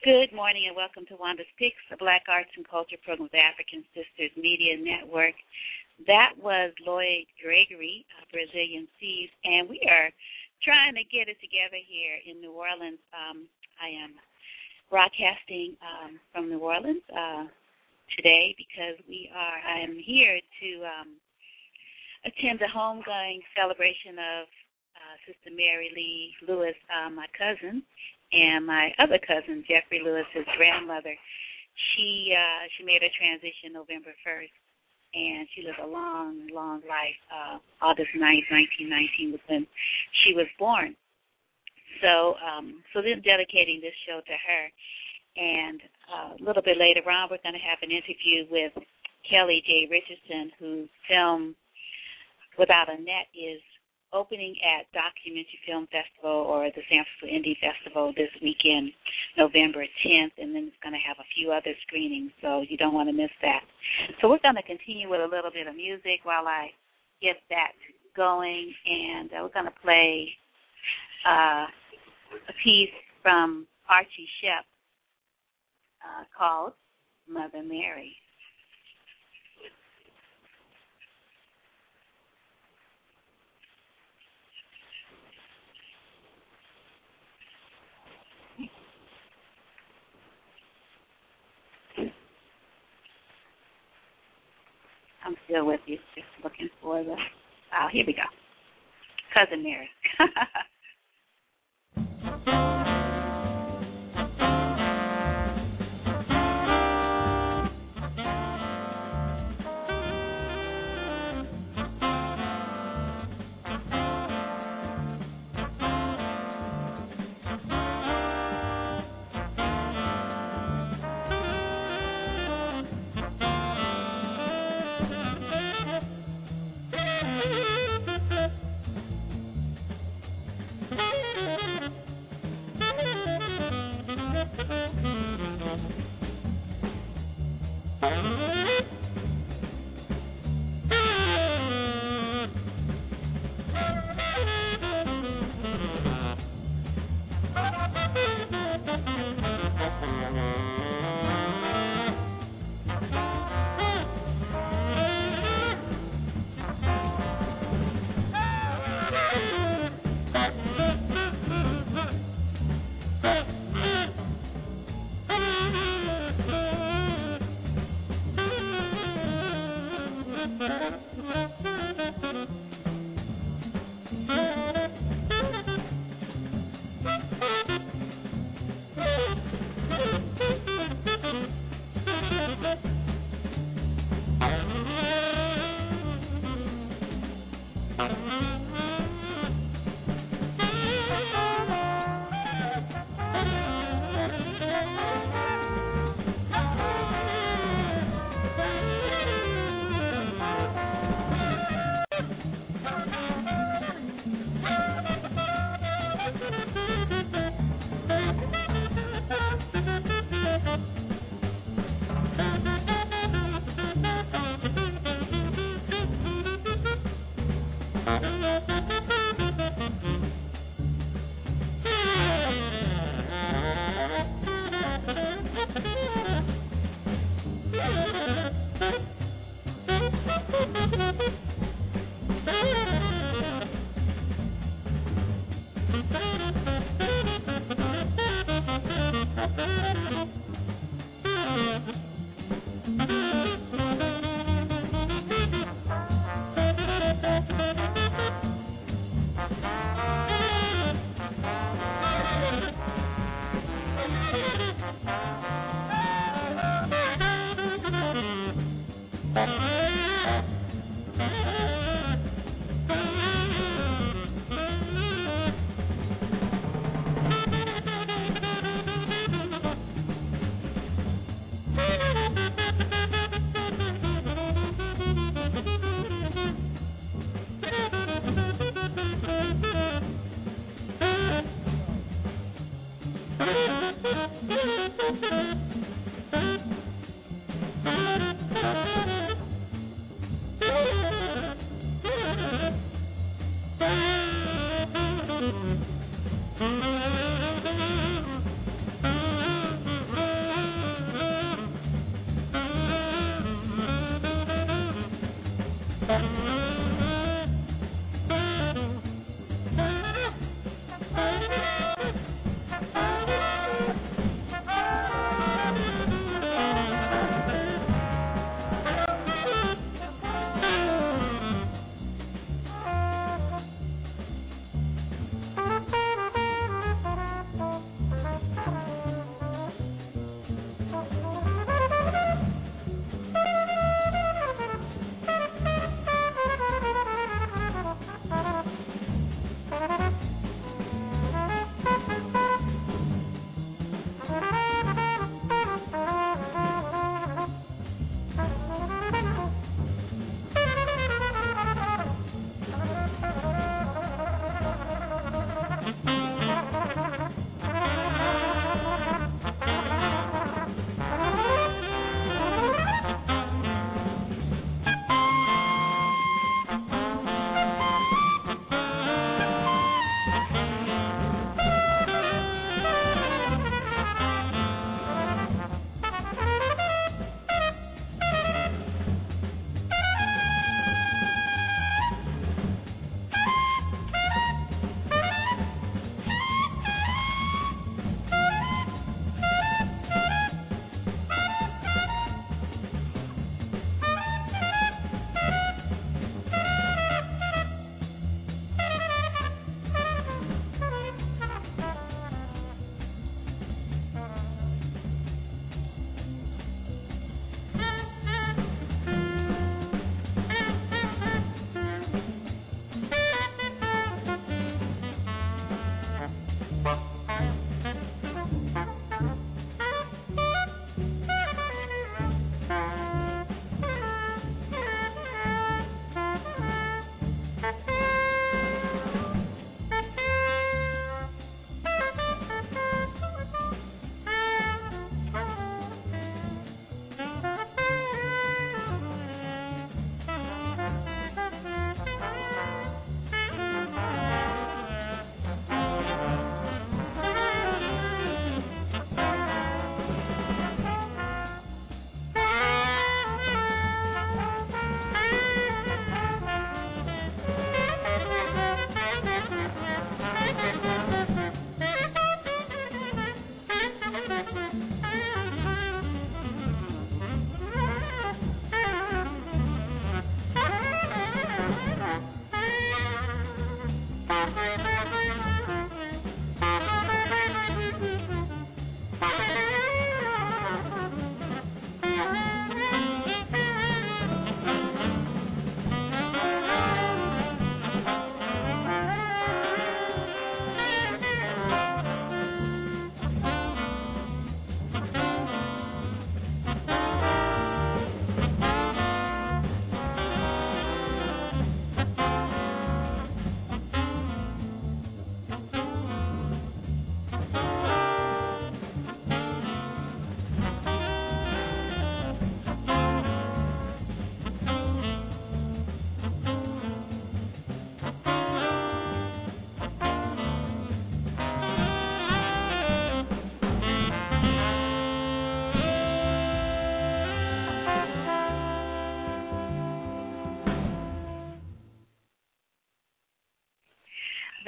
Good morning and welcome to Wanda Speaks, a Black Arts and Culture program with African Sisters Media Network. That was Lloyd Gregory, Brazilian Seeds, and we are trying to get it together here in New Orleans. I am broadcasting from New Orleans today because I am here to attend the homegoing celebration of Sister Mary Lee Lewis, my cousin, and my other cousin, Jeffrey Lewis, his grandmother. She made a transition November 1st, and she lived a long, long life. August 9th, 1919 was when she was born. So then dedicating this show to her. And a little bit later on, we're going to have an interview with Kelly J. Richardson, whose film Without a Net is opening at Documentary Film Festival or the San Francisco Indie Festival this weekend, November 10th, and then it's going to have a few other screenings, so you don't want to miss that. So we're going to continue with a little bit of music while I get that going, and we're going to play a piece from Archie Shepp called Mother Mary. I'm still with you, just looking for the... Oh, here we go. Cousin Mary.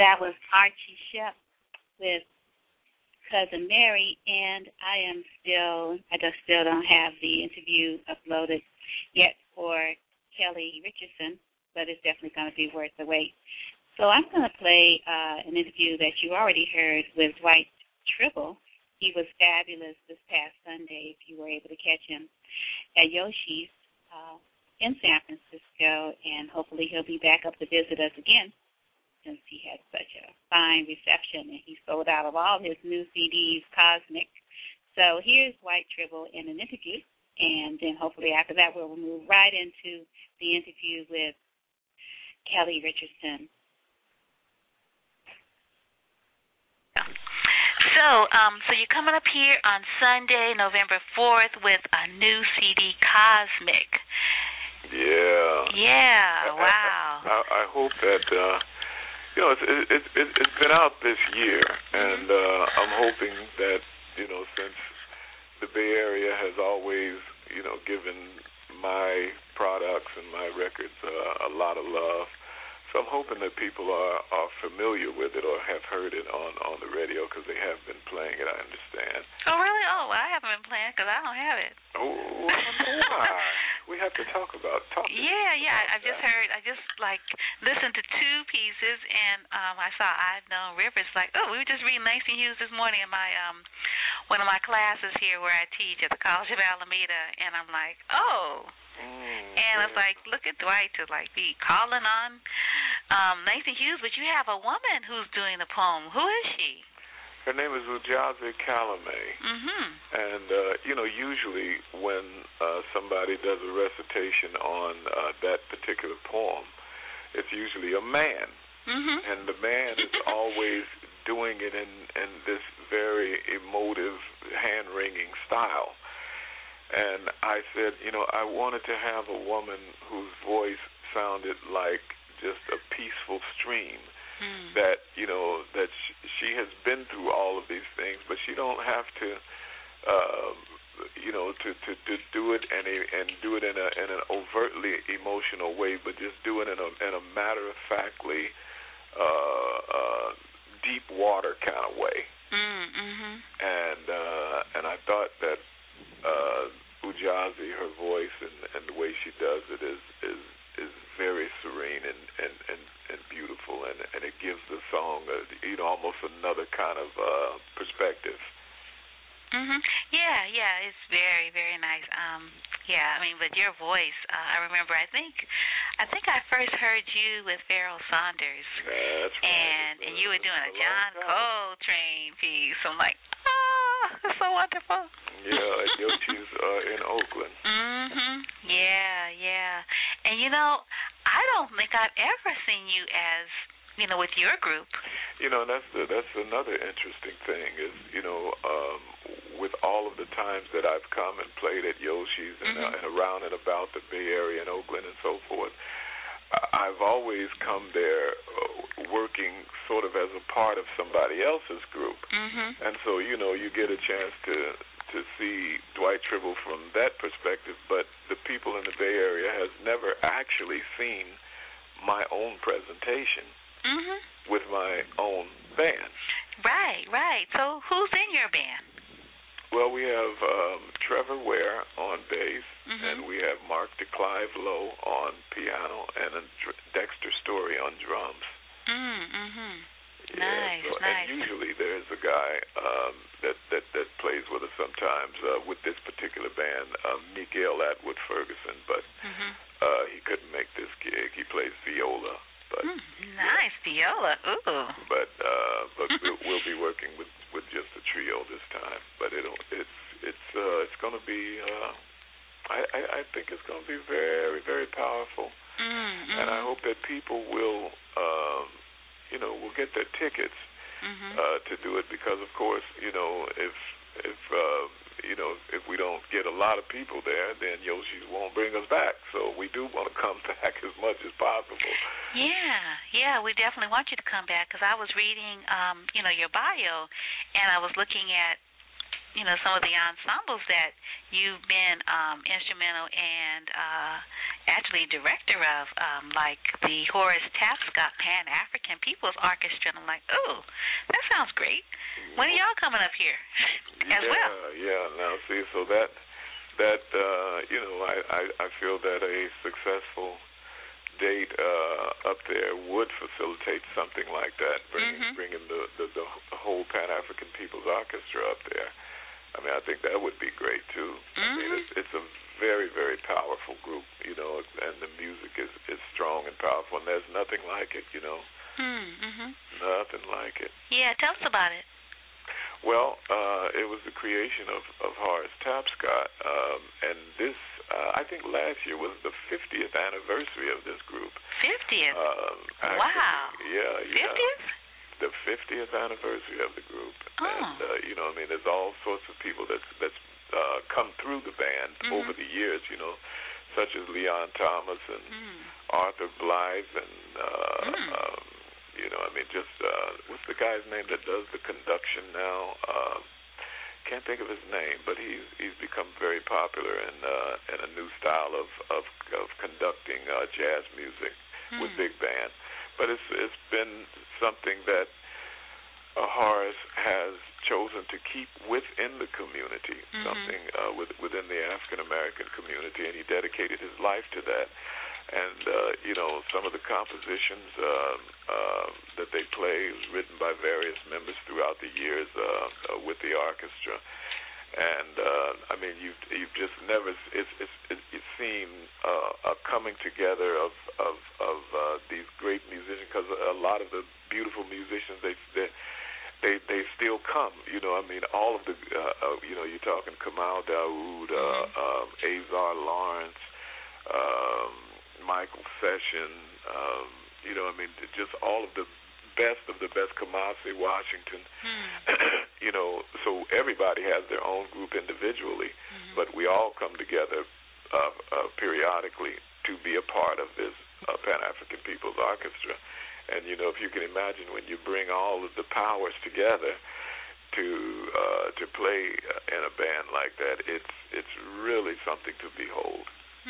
That was Archie Shepp with Cousin Mary, and I just still don't have the interview uploaded yet for Kelly Richardson, but it's definitely going to be worth the wait. So I'm going to play an interview that you already heard with Dwight Tribble. He was fabulous this past Sunday, if you were able to catch him at Yoshi's in San Francisco, and hopefully he'll be back up to visit us again, since he had such a fine reception and he sold out of all his new CDs, Cosmic. So here's Dwight Tribble in an interview, and then hopefully after that we'll move right into the interview with Kelly Richardson. So you're coming up here on Sunday, November 4th with a new CD, Cosmic. Yeah, wow. I hope that... it's been out this year, and I'm hoping that, since the Bay Area has always, given my products and my records a lot of love, so I'm hoping that people are familiar with it or have heard it on the radio, because they have been playing it, I understand. Oh, really? Oh, well, I haven't been playing because I don't have it. Oh, I know why. We have to talk about I just listened to two pieces, and I saw I've Known Rivers. We were just reading Langston Hughes this morning in my one of my classes here where I teach at the College of Alameda, and I'm like, oh. And I was like, look at Dwight to be calling on Langston Hughes, but you have a woman who's doing the poem. Who is she? Her name is Ujazi Kalame. Mm-hmm. And, usually when somebody does a recitation on that particular poem, it's usually a man. Mm-hmm. And the man is always doing it in this very emotive, hand-wringing style. And I said, I wanted to have a woman whose voice sounded like just a peaceful stream. That that she has been through all of these things, but she don't have to to do it and do it in an overtly emotional way, but just do it in a matter of factly deep water kind of way. Mm-hmm. And I thought that Ujazi, her voice and the way she does it is very serene and beautiful, and it gives the song almost another kind of perspective. Mhm. Yeah, it's very, very nice. But your voice, I remember. I think I first heard you with Pharoah Sanders. That's right. And you were doing a John Coltrane piece. I'm like, that's so wonderful. Yeah, Yoshi's in Oakland. Mhm. Yeah. And I don't think I've ever seen you as with your group. That's another interesting thing is with all of the times that I've come and played at Yoshi's and around and about the Bay Area and Oakland and so forth, I've always come there working sort of as a part of somebody else's group. Mm-hmm. And so you get a chance to see Dwight Tribble from that perspective, but the people in the Bay Area has never actually seen my own presentation with my own band. Right. So who's in your band? Well, we have Trevor Ware on bass, and we have Mark DeClive Lowe on piano, and Dexter Story on drums. Nice. And usually there's a guy that plays with us sometimes with this particular band, Miguel Atwood Ferguson, but he couldn't make this gig. He plays viola. But, nice viola. Ooh. But we'll be working with just a trio this time. But it's going to be. I think it's going to be very, very powerful. And I hope that people will will get their tickets to do it, because of course if we don't get a lot of people there, then Yoshi's won't bring us back. So we do want to come back as much as possible. Yeah, we definitely want you to come back, because I was reading, your bio, and I was looking at, some of the ensembles that you've been instrumental and actually director of like the Horace Tapscott Pan African People's Orchestra, and I'm like, oh, that sounds great. When are y'all coming up here as well? Yeah. Now see, so that I feel that a successful date up there would facilitate something like that, bringing the whole Pan African People's Orchestra up there. I mean, I think that would be great too. I mean, it's a very, very powerful group, and the music is strong and powerful, and there's nothing like it, Nothing like it. Yeah, tell us about it. Well, it was the creation of Horace Tapscott, and this, I think last year was the 50th anniversary of this group. 50th? Wow. Yeah. 50th? The 50th anniversary of the group. Oh. And, there's all sorts of people that's come through the band over the years, such as Leon Thomas and Arthur Blythe and, what's the guy's name that does the conduction now? Can't think of his name, but he's become very popular in a new style of conducting jazz music with big band. But it's been something that Horace has chosen to keep within the community, something within the African American community, and he dedicated his life to that. And some of the compositions that they play was written by various members throughout the years with the orchestra. And I mean, you've just never it's seen a coming together of these great musicians, because a lot of the beautiful musicians they still come. I mean, all of the you're talking Kamal Daoud, Azar Lawrence, Michael Session, I mean, just all of the best, Kamasi Washington, so everybody has their own group individually, but we all come together periodically to be a part of this Pan-African People's Orchestra. And, if you can imagine, when you bring all of the powers together to play in a band like that, it's really something to behold.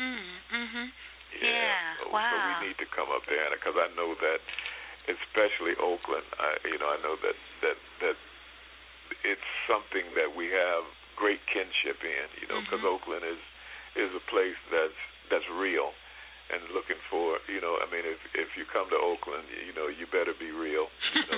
Yeah. So, wow. So we need to come up there, because I know that, especially Oakland, I know that it's something that we have great kinship in, because Oakland is a place that's real, and looking for, I mean, if you come to Oakland, you better be real. They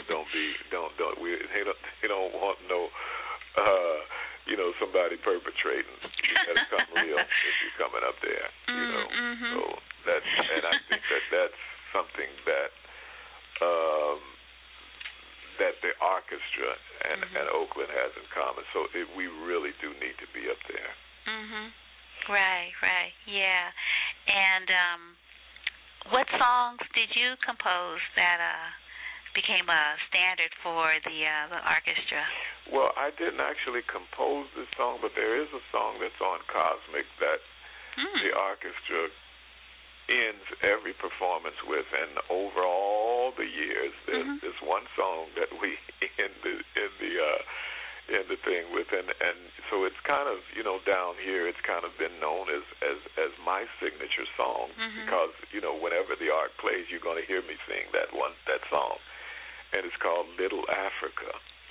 don't want no, somebody perpetrating. You better come real if you're coming up there, So and I think that's something that the orchestra and Oakland has in common. So we really do need to be up there. Right, yeah. And what songs did you compose that became a standard for the orchestra? Well, I didn't actually compose this song, but there is a song that's on Cosmic that the orchestra ends every performance with, and over all the years, there's this one song that we end the thing with, and so it's kind of, down here, it's kind of been known as my signature song, because whenever the Ark plays, you're going to hear me sing that song, and it's called Little Africa.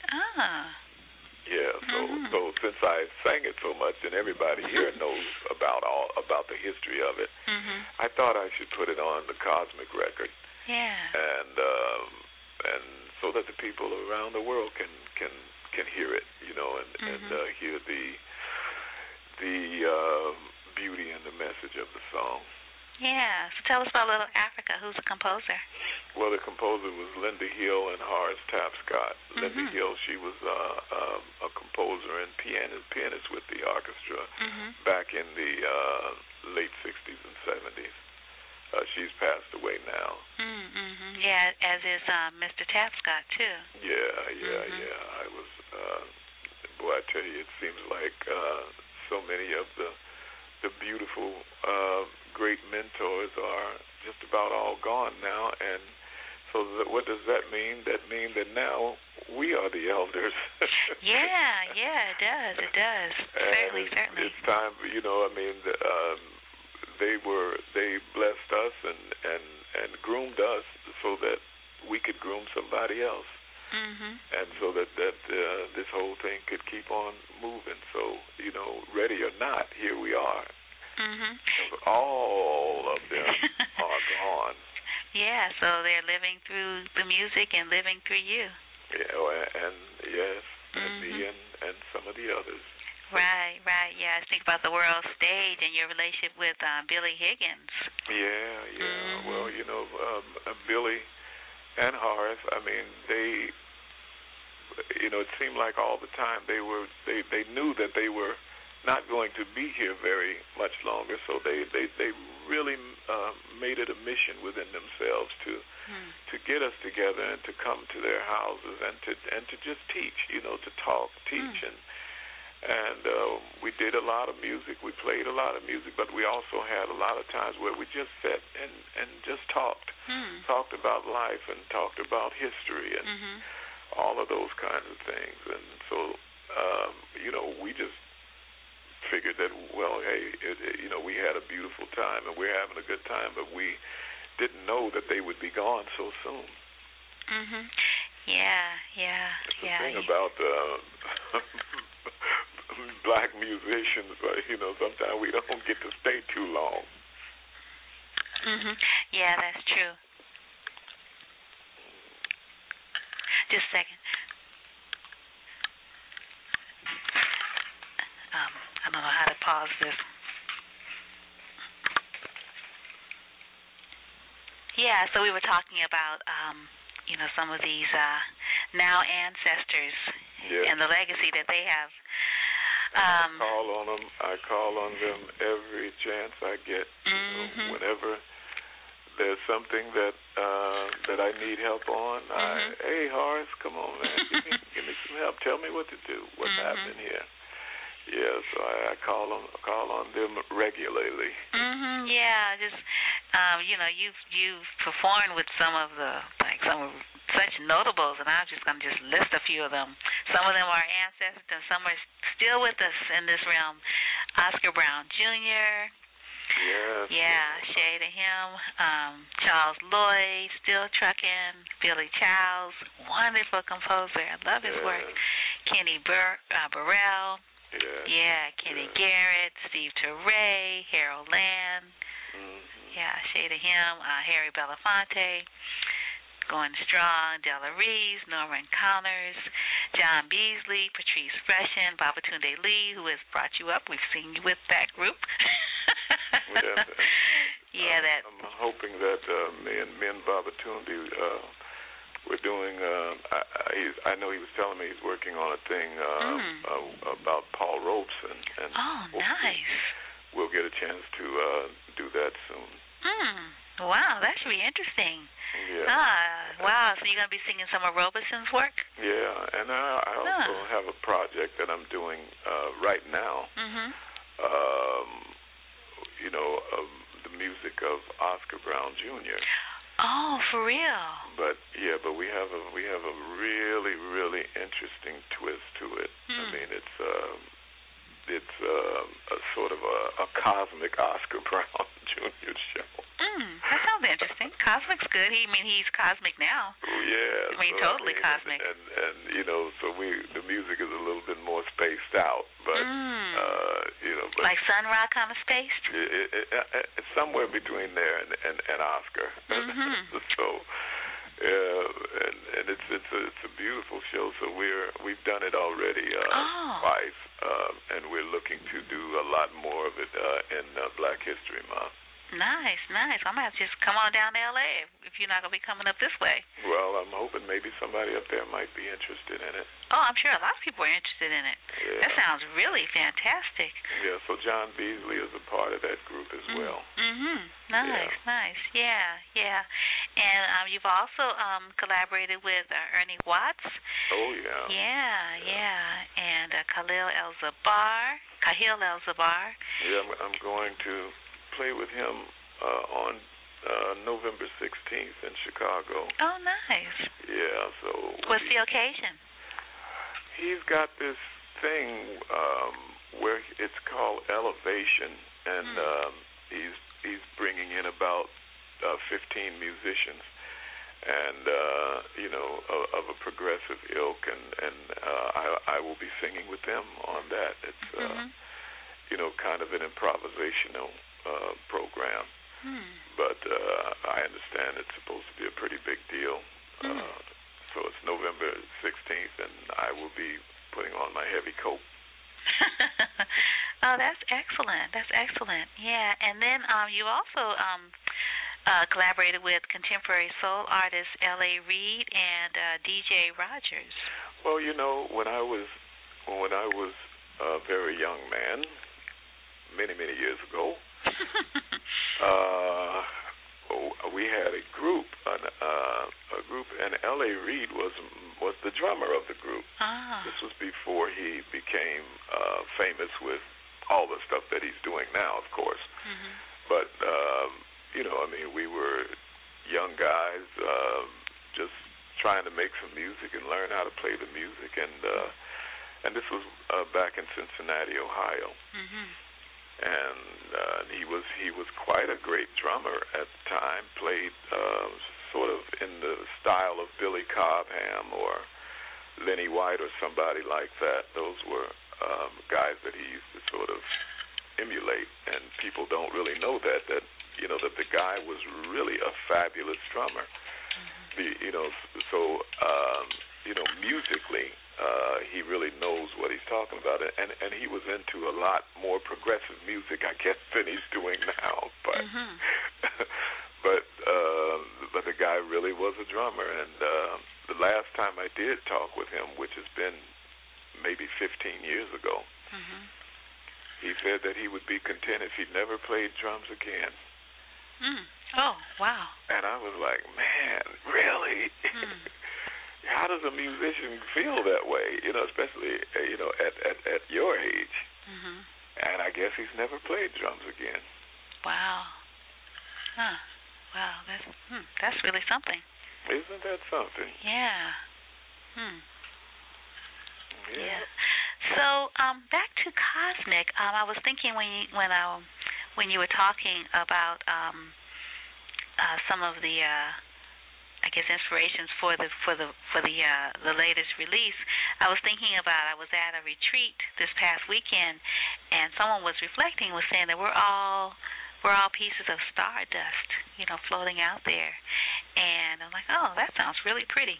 Yeah, so since I sang it so much and everybody here knows about the history of it, I thought I should put it on the Cosmic record. Yeah. And so that the people around the world can hear it, and hear the beauty and the message of the song. Yeah. So tell us about Little Africa. Who's the composer? Well, the composer was Linda Hill and Horace Tapscott. Linda Hill, she was a composer and pianist with the orchestra back in the late 60s and 70s. She's passed away now. Yeah, as is Mr. Tapscott, too. Yeah. I was, boy, I tell you, it seems like so many of the beautiful, great mentors are just about all gone now, and so what does that mean? That means that now we are the elders. Yeah, it does. Certainly. It's time, I mean, they blessed us and groomed us so that we could groom somebody else. And so that this whole thing could keep on moving. So, ready or not, here we are. All of them are gone. Yeah, so they're living through the music and living through you. Yeah, and yes, and me and some of the others. Right. Yeah, I think about the world stage and your relationship with Billy Higgins. Yeah. Well, Billy and Horace, I mean, they, it seemed like all the time they knew that they were not going to be here very much longer, so they really made it a mission within themselves to get us together and to come to their houses and to just teach, to talk, teach, and we did a lot of music. We played a lot of music, but we also had a lot of times where we just sat and just talked about life and talked about history and all of those kinds of things. And so, we just figured that, well, hey, we had a beautiful time and we're having a good time, but we didn't know that they would be gone so soon. Yeah. The thing about black musicians, sometimes we don't get to stay too long. Yeah, that's true. Just a second. I don't know how to pause this. Yeah, so we were talking about, some of these now ancestors and the legacy that they have. I call on them every chance I get. Whenever there's something that I need help on, hey, Horace, come on, man, give me some help. Tell me what to do. What's happening here? Yeah, so I call on them regularly. Yeah, just you've performed with some of such notables, and I'm just gonna list a few of them. Some of them are ancestors, and some are still with us in this realm. Oscar Brown Jr. Yes. Yeah, Shay to him. Charles Lloyd, still trucking. Billy Childs, wonderful composer. I love his work. Kenny Burrell. Yeah, Kenny Garrett, Steve Turay, Harold Land. Yeah, Shay to him. Harry Belafonte, going strong. Della Reese, Norman Connors, John Beasley, Patrice Freshen, Babatunde Lee, who has brought you up. We've seen you with that group. I'm hoping that me and Babatunde, we're doing. I know he was telling me he's working on a thing about Paul Robeson, and nice. We'll get a chance to do that soon. Wow, that should be interesting. Yeah. Wow. So you're gonna be singing some of Robeson's work? Yeah, and I also have a project that I'm doing right now. The music of Oscar Brown Jr. Oh, for real? But we have a really, really interesting twist to it. I mean, it's a sort of a cosmic Oscar Brown Jr. show. That sounds interesting. Cosmic's good. He's cosmic now. Yeah. Totally cosmic. And so the music is a little bit more spaced out, but but like Sun Ra kind of spaced. It's somewhere between there and Oscar. So. And it's a beautiful show. So we've done it already twice, and we're looking to do a lot more of it in Black History Month. Nice. I'm gonna have to just come on down to LA if you're not gonna be coming up this way. Well, I'm hoping maybe somebody up there might be interested in it. Oh, I'm sure a lot of people are interested in it. Yeah. That sounds really fantastic. Yeah. So John Beasley is a part of that group as well. Nice. Yeah. And you've also collaborated with Ernie Watts. Oh yeah. Yeah. And Khalil El-Zabbar. Yeah, I'm going to play with him on November 16th in Chicago. Oh, nice. Yeah, so... What's the occasion? He's got this thing where it's called Elevation, and he's 15 musicians, and of a progressive ilk, and I will be singing with them on that. It's kind of an improvisational program, but I understand it's supposed to be a pretty big deal. So it's November 16th, and I will be putting on my heavy coat. Oh, that's excellent. That's excellent. Yeah, and then you also collaborated with contemporary soul artist L.A. Reid and DJ Rogers. Well, when I was a very young man, many years ago, we had a group, and L.A. Reid was the drummer of the group. This was before he became famous with all the stuff that he's doing now, of course. But we were young guys just trying to make some music and learn how to play the music, and this was back in Cincinnati, Ohio. And he was quite a great drummer at the time. Played sort of in the style of Billy Cobham or Lenny White or somebody like that. Those were guys that he used to sort of emulate, and people don't really know that that the guy was really a fabulous drummer. Musically, he really knows what he's talking about, and he was into a lot more progressive music, I guess, than he's doing now. But but the guy really was a drummer, and the last time I did talk with him, which has been maybe 15 years ago, he said that he would be content if he never played drums again. Oh, wow. And I was like, man, really? How does a musician feel that way, especially, at your age? And I guess he's never played drums again. Wow. Huh. Wow, that's really something. Isn't that something? Yeah. Yeah. So, back to Cosmic. I was thinking when you were talking about some of the I guess inspirations for the latest release, I was thinking about, I was at a retreat this past weekend, and someone was reflecting, was saying that we're all pieces of stardust, floating out there. And I'm like, oh, that sounds really pretty.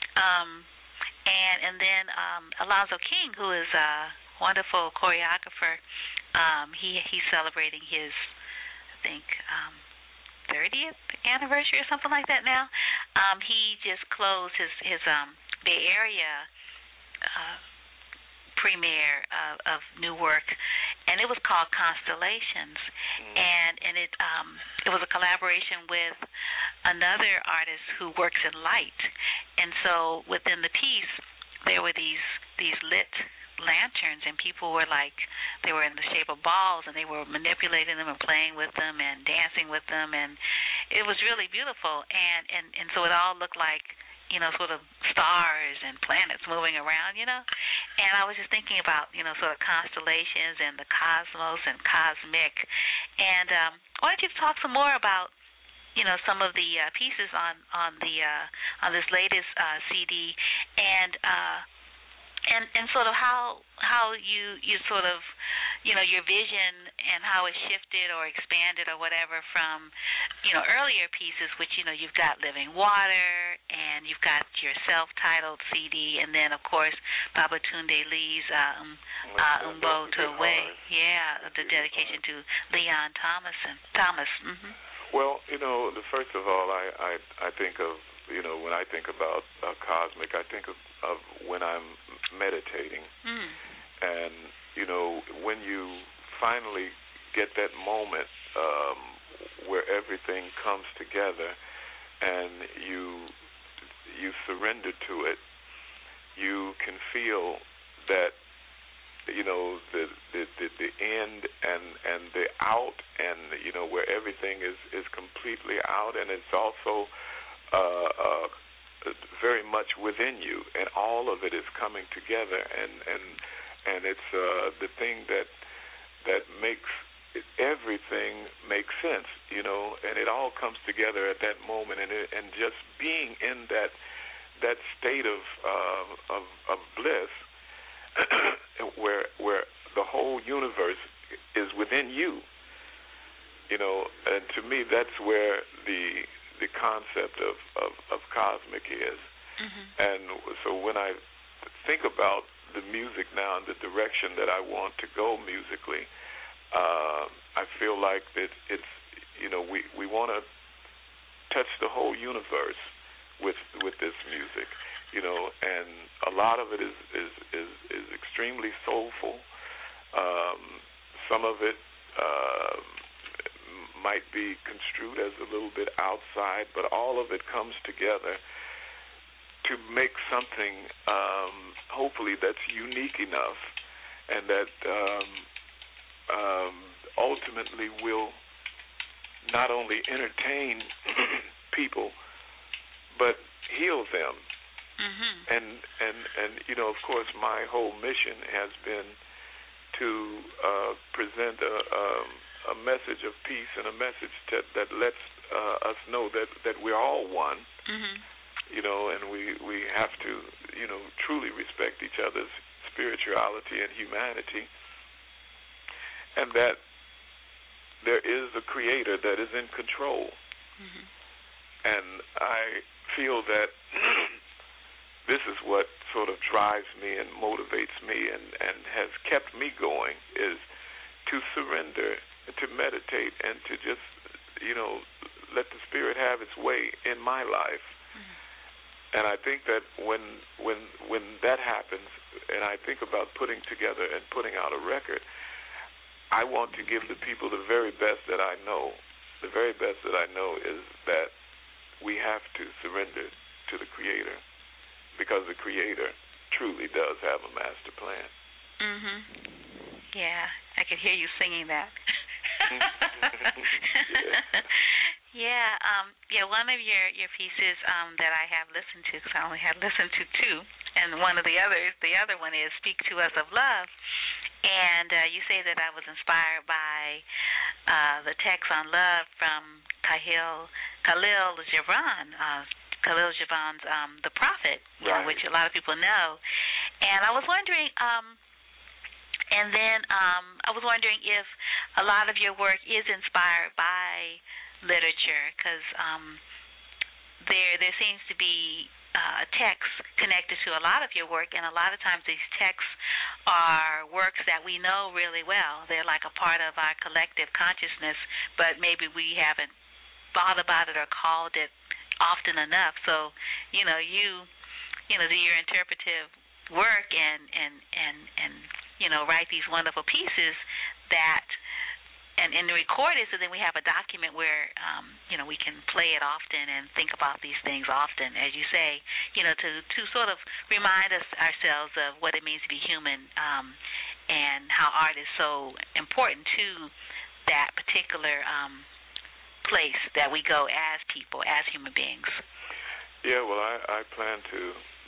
And then Alonzo King, who is a wonderful choreographer, he's celebrating his, I think, 30th anniversary or something like that now. He just closed his Bay Area premiere of new work, and it was called Constellations, and it was a collaboration with another artist who works in light, and so within the piece there were these lit lanterns, and people were they were in the shape of balls, and they were manipulating them and playing with them and dancing with them, and it was really beautiful, and so it all looked like sort of stars and planets moving around, and I was just thinking about sort of constellations and the cosmos and cosmic, and why don't you talk some more about some of the pieces on this latest CD, and sort of how you sort of your vision and how it shifted or expanded or whatever from earlier pieces, which you've got Living Water and you've got your self-titled CD, and then of course Babatunde Lee's Umbo Towe, the dedication to Leon Thomas. Well, first of all, I think of when I think about Cosmic, I think of when I'm meditating, and when you finally get that moment where everything comes together and you surrender to it, you can feel that the end and the out, and where everything is completely out, and it's also very much within you, and all of it is coming together, and it's the thing that makes everything makes sense, and it all comes together at that moment, and just being in that state of bliss, where the whole universe is within you, and to me that's where the concept of cosmic is. Mm-hmm. And so when I think about the music now and the direction that I want to go musically, I feel like that it's, we want to touch the whole universe with this music, and a lot of it is extremely soulful. Some of it might be construed as a little bit outside, but all of it comes together to make something, hopefully, that's unique enough, and that ultimately will not only entertain people, but heal them. Mm-hmm. And of course, my whole mission has been to present a message of peace and a message that lets us know that we're all one. Mm-hmm. And we have to, truly respect each other's spirituality and humanity, and that there is a creator that is in control. Mm-hmm. And I feel that this is what sort of drives me and motivates me and has kept me going, is to surrender, to meditate, and to just, let the Spirit have its way in my life. Mm-hmm. And I think that when that happens, and I think about putting together and putting out a record, I want to give the people the very best that I know. The very best that I know is that we have to surrender to the Creator, because the Creator truly does have a master plan. Mhm. Yeah, I could hear you singing that. Yeah. Yeah, one of your pieces that I have listened to, because I only had listened to two, and the other one is "Speak to Us of Love," and you say that I was inspired by the text on love from Khalil Gibran. Khalil Gibran's The Prophet, right, which a lot of people know. And I was wondering, I was wondering if a lot of your work is inspired by literature, because there seems to be text connected to a lot of your work, and a lot of times these texts are works that we know really well. They're like a part of our collective consciousness, but maybe we haven't thought about it or called it often enough. So, you do your interpretive work and write these wonderful pieces that and record it, so then we have a document where we can play it often and think about these things often, as you say, to sort of remind ourselves of what it means to be human, and how art is so important to that particular place that we go as people, as human beings. Yeah, well, I plan to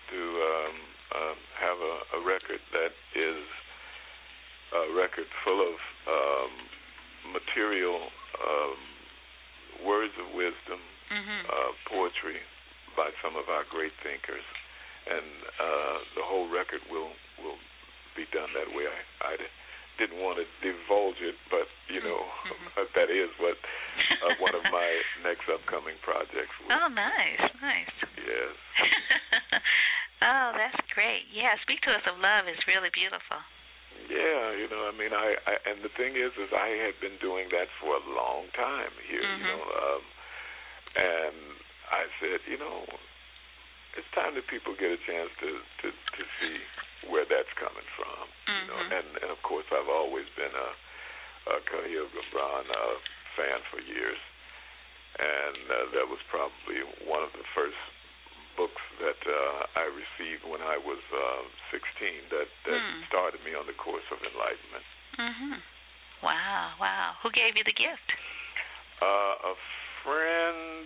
have a record that is a record full of material, words of wisdom, mm-hmm. Poetry by some of our great thinkers, and the whole record will be done that way. I didn't want to divulge it, but mm-hmm. that is what one of my next upcoming projects will. Oh, nice. Yes. Oh, that's great. Yeah, Speak to Us of Love is really beautiful. Yeah, I and the thing is I had been doing that for a long time here, mm-hmm. And I said, it's time that people get a chance to see where that's coming from, mm-hmm. and of course I've always been a Khalil Gibran fan for years, and that was probably one of the first books that I received when I was 16 that started me on the course of enlightenment. Mm-hmm. Wow. Who gave you the gift? A friend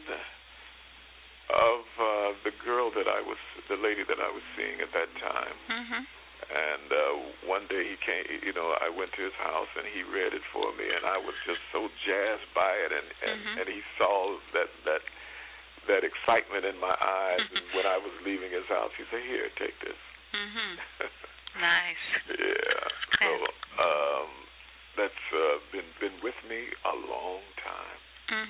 of the lady that I was seeing at that time. Mm-hmm. And one day he came, I went to his house and he read it for me, and I was just so jazzed by it, and he saw that excitement in my eyes. And when I was leaving his house, he said, "Here, take this." Nice. Yeah. So that's been with me a long time.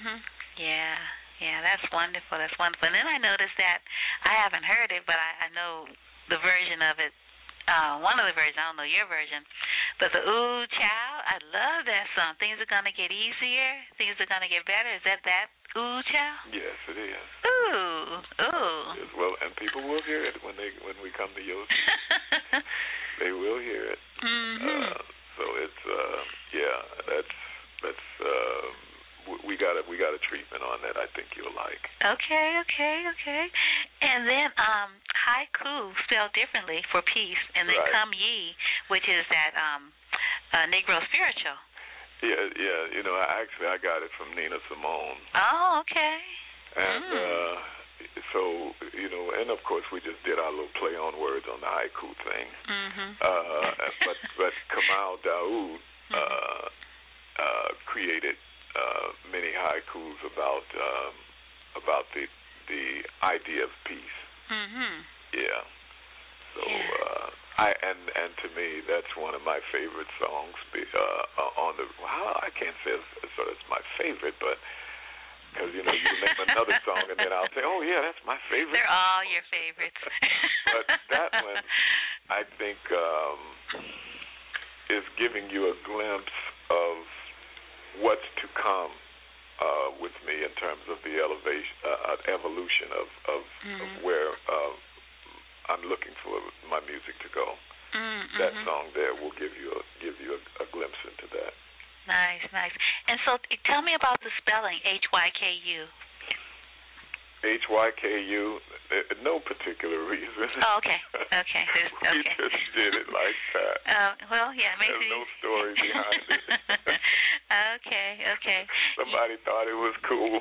Yeah, that's wonderful. That's wonderful. And then I noticed that I haven't heard it, but I know the version of it. One of the versions, I don't know your version, but the Ooh Child, I love that song. Things are gonna get easier. Things are gonna get better. Is that Ooh Child? Yes, it is. Ooh. Yes, well, and people will hear it when we come to Yost. They will hear it. So it's that's we got a treatment on that I think you'll like. Okay. And then haiku spelled differently for peace, and then right. Come Ye, which is that Negro spiritual. Yeah. I got it from Nina Simone. Oh, okay. And so and of course we just did our little play on words on the haiku thing. But Kamal Daoud created many haikus about the idea of peace. Yeah. So and to me that's one of my favorite songs. I can't say it's my favorite, but because you name another song and then I'll say, oh yeah, that's my favorite. They're all your favorites. But that one, I think, is giving you a glimpse of what's to come with me in terms of the evolution of where I'm looking for my music to go. That song there will give you a glimpse into that. Nice. And so tell me about the spelling, HYKU. HYKU, no particular reason. Oh, okay. We just did it like that. Well, yeah, maybe. There's no story behind it. Okay. Somebody thought it was cool.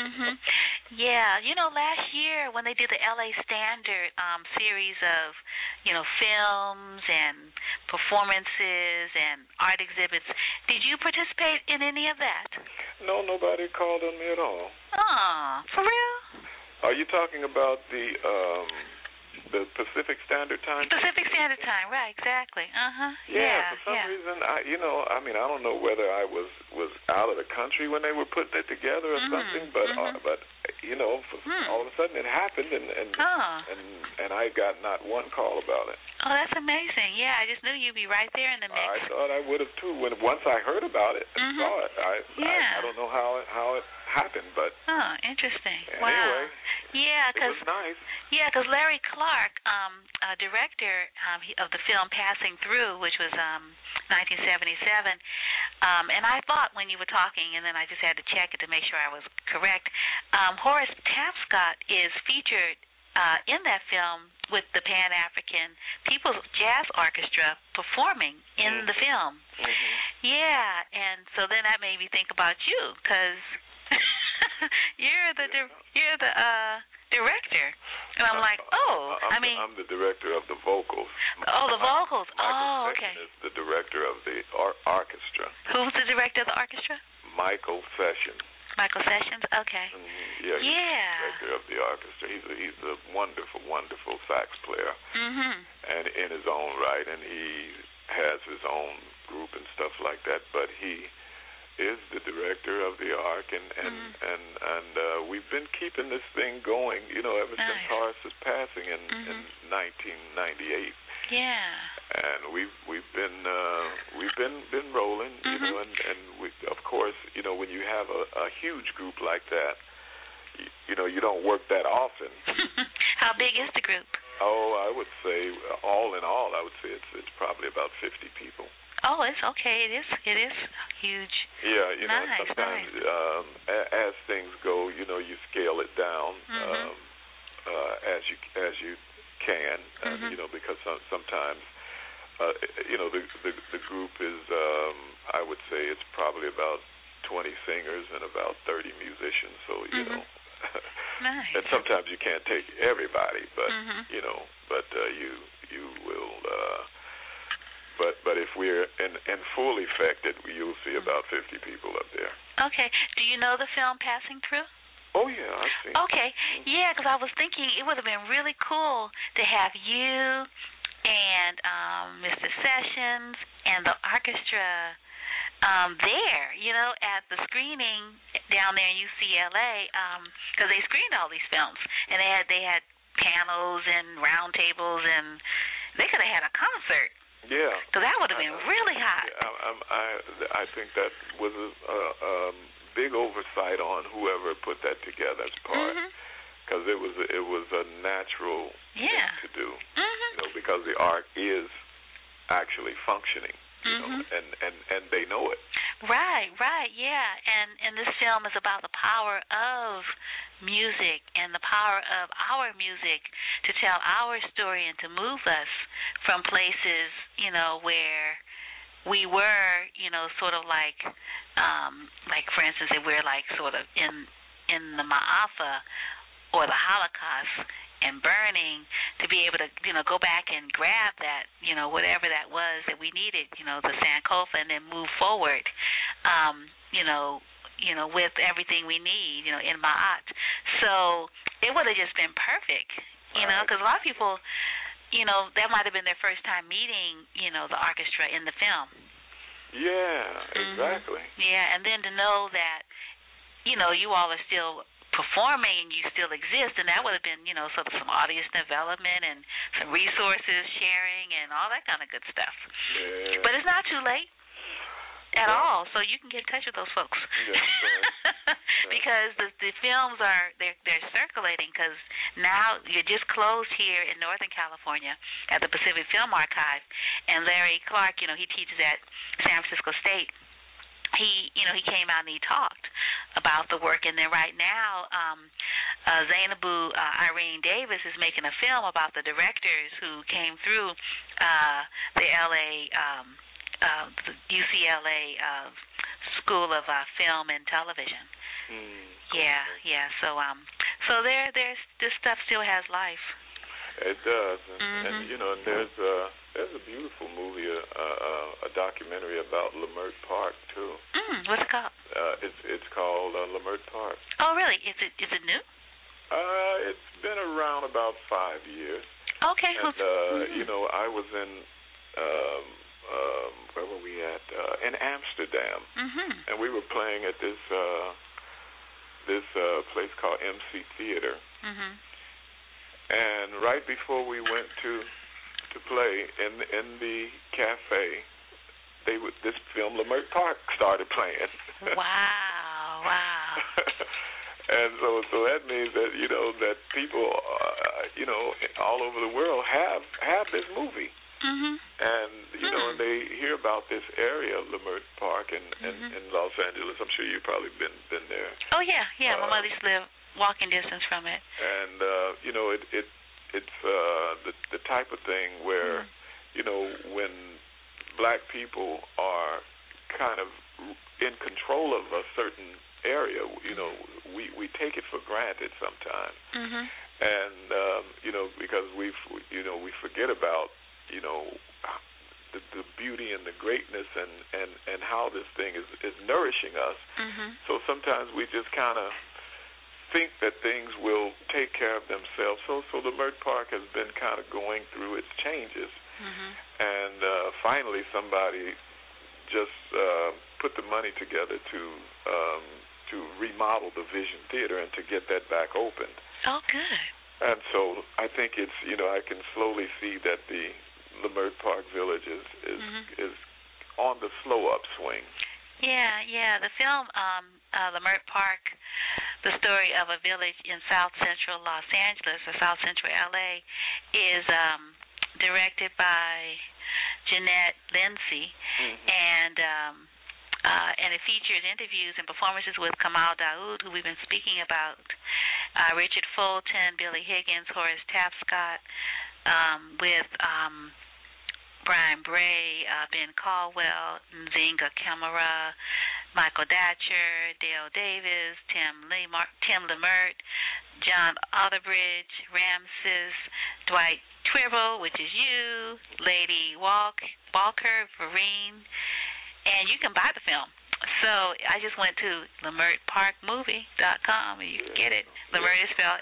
Yeah, last year when they did the LA Standard series of, films and performances and art exhibits, did you participate in any of that? No, nobody called on me at all. Oh, for real? Are you talking about the Pacific Standard Time? Pacific Standard Time, right? Exactly. Yeah. For some reason, I don't know whether I was out of the country when they were putting it together or something, but all of a sudden it happened, and I got not one call about it. Oh, that's amazing. Yeah, I just knew you'd be right there in the mix. I thought I would have too. Once I heard about it and saw it, I don't know how it happened, but interesting. Wow. Anyway, yeah, it was nice. Yeah, because Larry Clark, director of the film Passing Through, which was 1977, and I thought when you were talking, and then I just had to check it to make sure I was correct, Horace Tapscott is featured in that film with the Pan-African People's Jazz Orchestra performing in the film. Yeah, and so then that made me think about you, because you're the director, and I'm like, I'm the director of the vocals. Oh, the vocals. Michael okay. Sessions is the director of the orchestra. Who's the director of the orchestra? Michael Sessions. Michael Sessions. Okay. Yeah. He's the director of the orchestra. He's a wonderful, wonderful sax player, and in his own right, and he has his own group and stuff like that. But he is the director of the ARC, and we've been keeping this thing going, ever since Horace's passing in 1998. Yeah. And we've been rolling, and we, of course, when you have a huge group like that, you don't work that often. How big is the group? Oh, I would say all in all, I would say it's probably about 50 people. Oh, it's okay. It is huge. Yeah, nice, sometimes as things go, you scale it down as you can, because sometimes the group is I would say it's probably about 20 singers and about 30 musicians. So nice. And sometimes you can't take everybody, but but you will. But if we're in full effect, you'll see about 50 people up there. Okay. Do you know the film Passing Through? Oh, yeah, I've seen it. Okay. Yeah, because I was thinking it would have been really cool to have you and Mr. Sessions and the orchestra there, at the screening down there in UCLA, because they screened all these films, and they had panels and round tables, and they could have had a concert. Yeah. Because that would have been really hot. I think that was a big oversight on whoever put that together as part, because it was a natural thing to do, because the art is actually functioning, and they know it. Right, yeah. And this film is about the power of music and the power of our music to tell our story and to move us from places, where we were, sort of like for instance, if we're like sort of in the Ma'afa or the Holocaust and burning, to be able to, go back and grab that, whatever that was that we needed, the Sankofa, and then move forward, with everything we need, in Ma'at. So it would have just been perfect, because a lot of people, that might have been their first time meeting, the orchestra in the film. Yeah, exactly. Yeah, and then to know that, you all are still performing and you still exist, and that would have been, sort of some audience development and some resources sharing and all that kind of good stuff. Yeah. But it's not too late at all, so you can get in touch with those folks. Yeah, right. Because the films they're circulating, because now you're just closed here in Northern California at the Pacific Film Archive, and Larry Clark, he teaches at San Francisco State. He came out and he talked about the work, and then right now, Zainabu Irene Davis is making a film about the directors who came through the UCLA School of Film and Television. Yeah. So there's this stuff still has life. It does, and there's a beautiful movie, a documentary about Leimert Park too. What's it called? It's called Leimert Park. Oh, really? Is it new? It's been around about 5 years. Okay. And I was in where were we at? In Amsterdam, and we were playing at this place called MC Theater. And right before we went to play in the cafe, this film Leimert Park started playing. Wow. And so that means that that people all over the world have this movie. And and they hear about this area of Leimert Park in Los Angeles. I'm sure you've probably been there. Oh yeah. My mother used to live walking distance from it. And it's the type of thing where when black people are kind of in control of a certain area, we take it for granted sometimes. And because we forget about the beauty and the greatness and how this thing is nourishing us. So sometimes we just kind of think that things will take care of themselves. So Leimert Park has been kind of going through its changes. And finally somebody just put the money together to remodel the Vision Theater and to get that back opened. Oh, good. And so I think it's I can slowly see that the Leimert Park Village is on the slow upswing. Yeah. The film Leimert Park, the story of a village in South Central Los Angeles or South Central LA, is directed by Jeanette Lindsay, and it features interviews and performances with Kamal Daoud, who we've been speaking about, Richard Fulton, Billy Higgins, Horace Tapscott, with Brian Bray, Ben Caldwell, Nzinga Kamara, Michael Datcher, Dale Davis, Tim Leimert, John Otterbridge, Ramses, Dwight Swivel, which is you, Lady Walker, Vereen, and you can buy the film. So I just went to LeImertParkMovie.com and you can get it. Lemert is spelled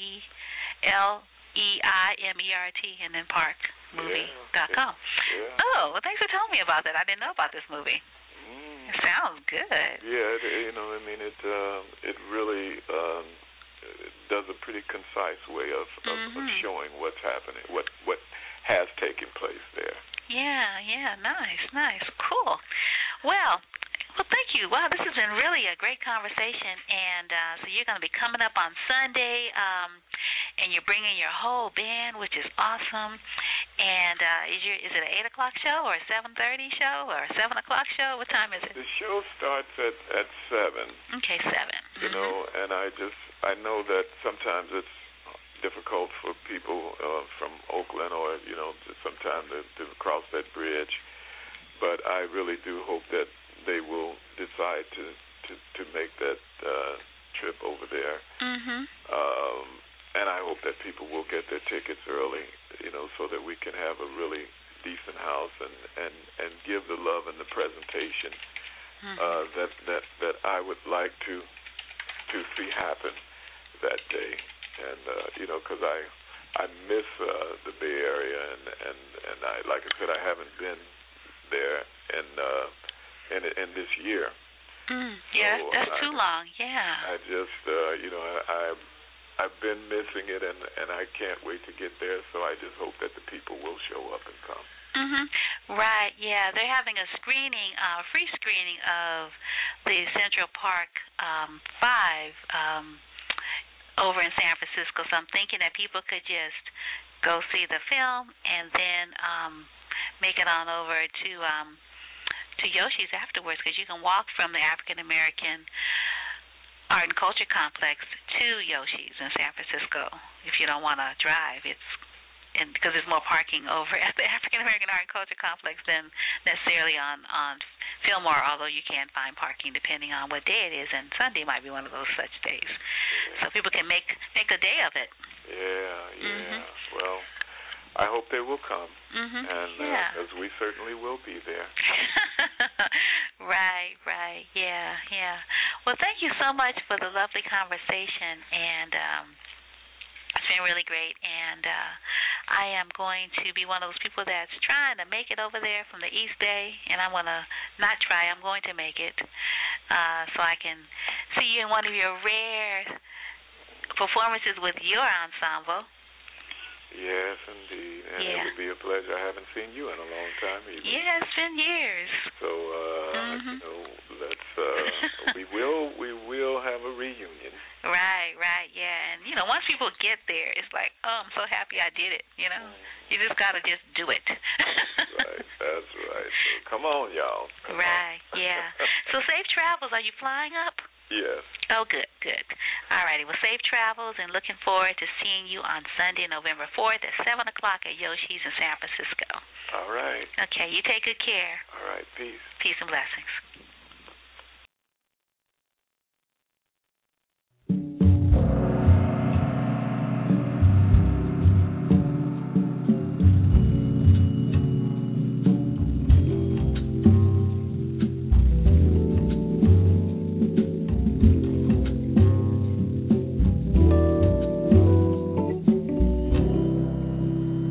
LeImert and then parkmovie.com. Yeah. Oh, well, thanks for telling me about that. I didn't know about this movie. It sounds good. Yeah, it really does a pretty concise way of showing what's happening, what has taken place there. Yeah, nice, cool. Well, thank you. Wow, this has been really a great conversation, and so you're going to be coming up on Sunday, and you're bringing your whole band, which is awesome. And is it an 8 o'clock show or a 7:30 show or a 7 o'clock show? What time is it? The show starts at 7. Okay, 7. You know, and I know that sometimes it's difficult for people from Oakland or sometimes to cross that bridge, but I really do hope that they will decide to make that trip over there. And I hope that people will get their tickets early, so that we can have a really decent house and give the love and the presentation that I would like to see happen that day. And because I miss the Bay Area, and I, like I said, I haven't been there in this year. Yeah, so that's too long. Yeah. I just I've been missing it, and I can't wait to get there. So I just hope that the people will show up and come. Right. Yeah, they're having a screening, free screening of the Central Park 5 over in San Francisco. So I'm thinking that people could just go see the film and then make it on over to Yoshi's afterwards, because you can walk from the African American Art and Culture Complex to Yoshi's in San Francisco if you don't want to drive. Because there's more parking over at the African American Art and Culture Complex than necessarily on Fillmore, although you can find parking depending on what day it is, and Sunday might be one of those such days. So people can make a day of it. Yeah. Well, I hope they will come, and because we certainly will be there. Right, yeah. Well, thank you so much for the lovely conversation, and it's been really great, and I am going to be one of those people that's trying to make it over there from the East Bay, and I'm going to not try, I'm going to make it, so I can see you in one of your rare performances with your ensemble. Yes, indeed, and it would be a pleasure. I haven't seen you in a long time either. Yeah, it's been years. So, let's we will have a reunion. Right, yeah, and once people get there, it's like, oh, I'm so happy I did it. You just gotta just do it. That's right. So come on, y'all. Right, yeah. So safe travels. Are you flying up? Yes. Oh, good. All righty. Well, safe travels, and looking forward to seeing you on Sunday, November 4th at 7 o'clock at Yoshi's in San Francisco. All right. Okay, you take good care. All right, peace. Peace and blessings.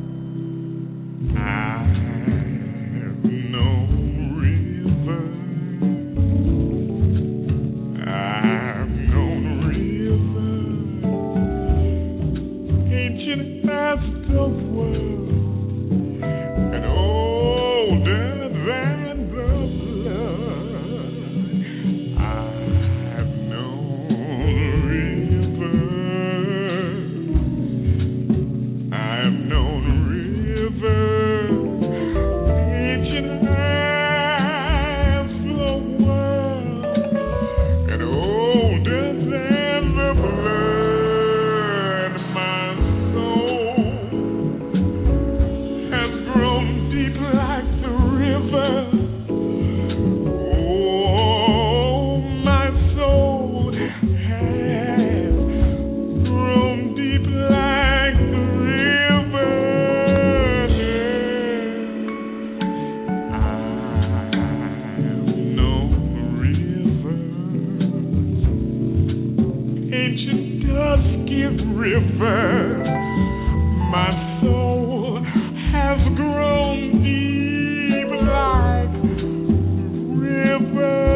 No river dusky river, my soul has grown deep like river.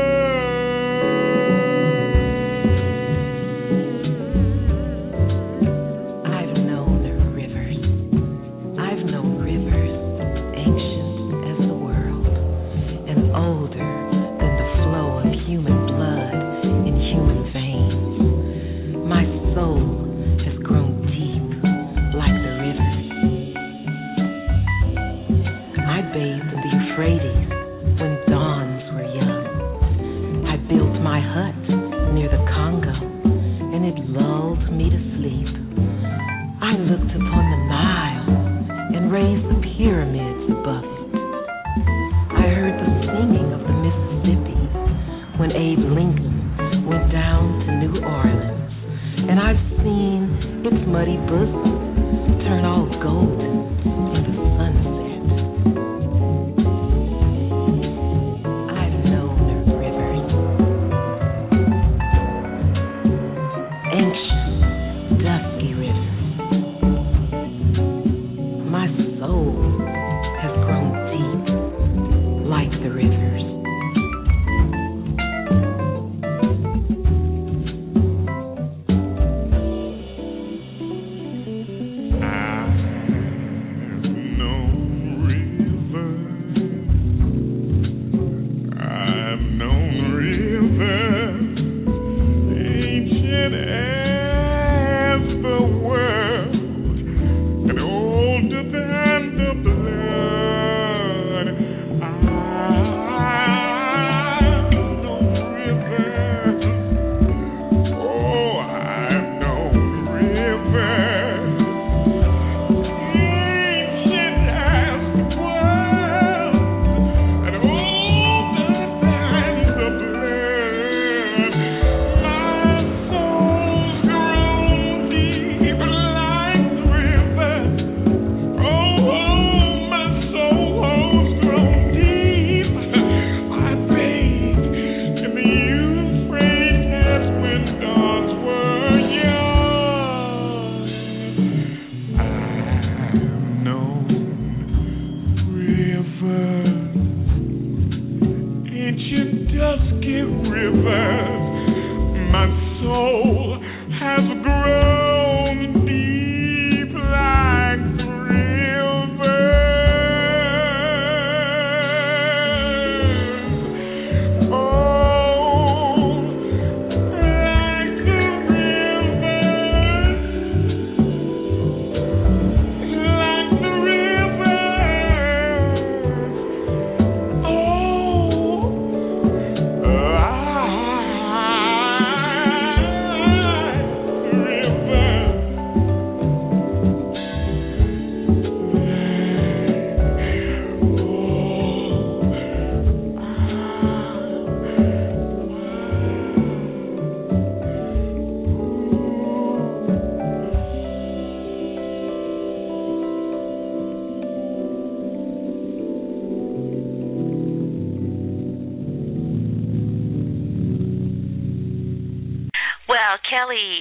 Kelly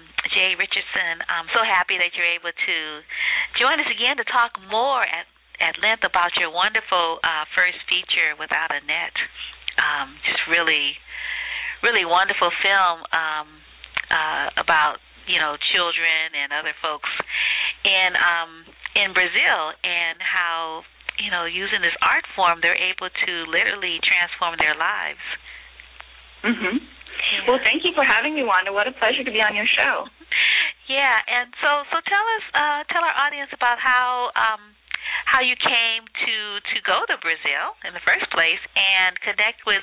J. Richardson, I'm so happy that you're able to join us again to talk more at length about your wonderful first feature, Without a Net. Just really, really wonderful film about, children and other folks in Brazil, and how, using this art form, they're able to literally transform their lives. Mhm. Yeah. Well, thank you for having me, Wanda. What a pleasure to be on your show. Yeah, and so tell our audience about how you came to go to Brazil in the first place and connect with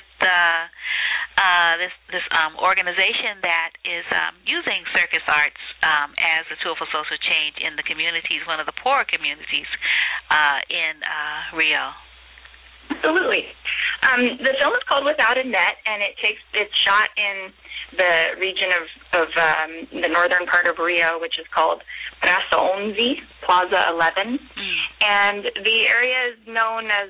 this organization that is using circus arts as a tool for social change in the communities, one of the poorer communities in Rio. Absolutely. The film is called Without a Net, and it's shot in the region of the northern part of Rio, which is called Praça 11, Plaza 11, and the area is known as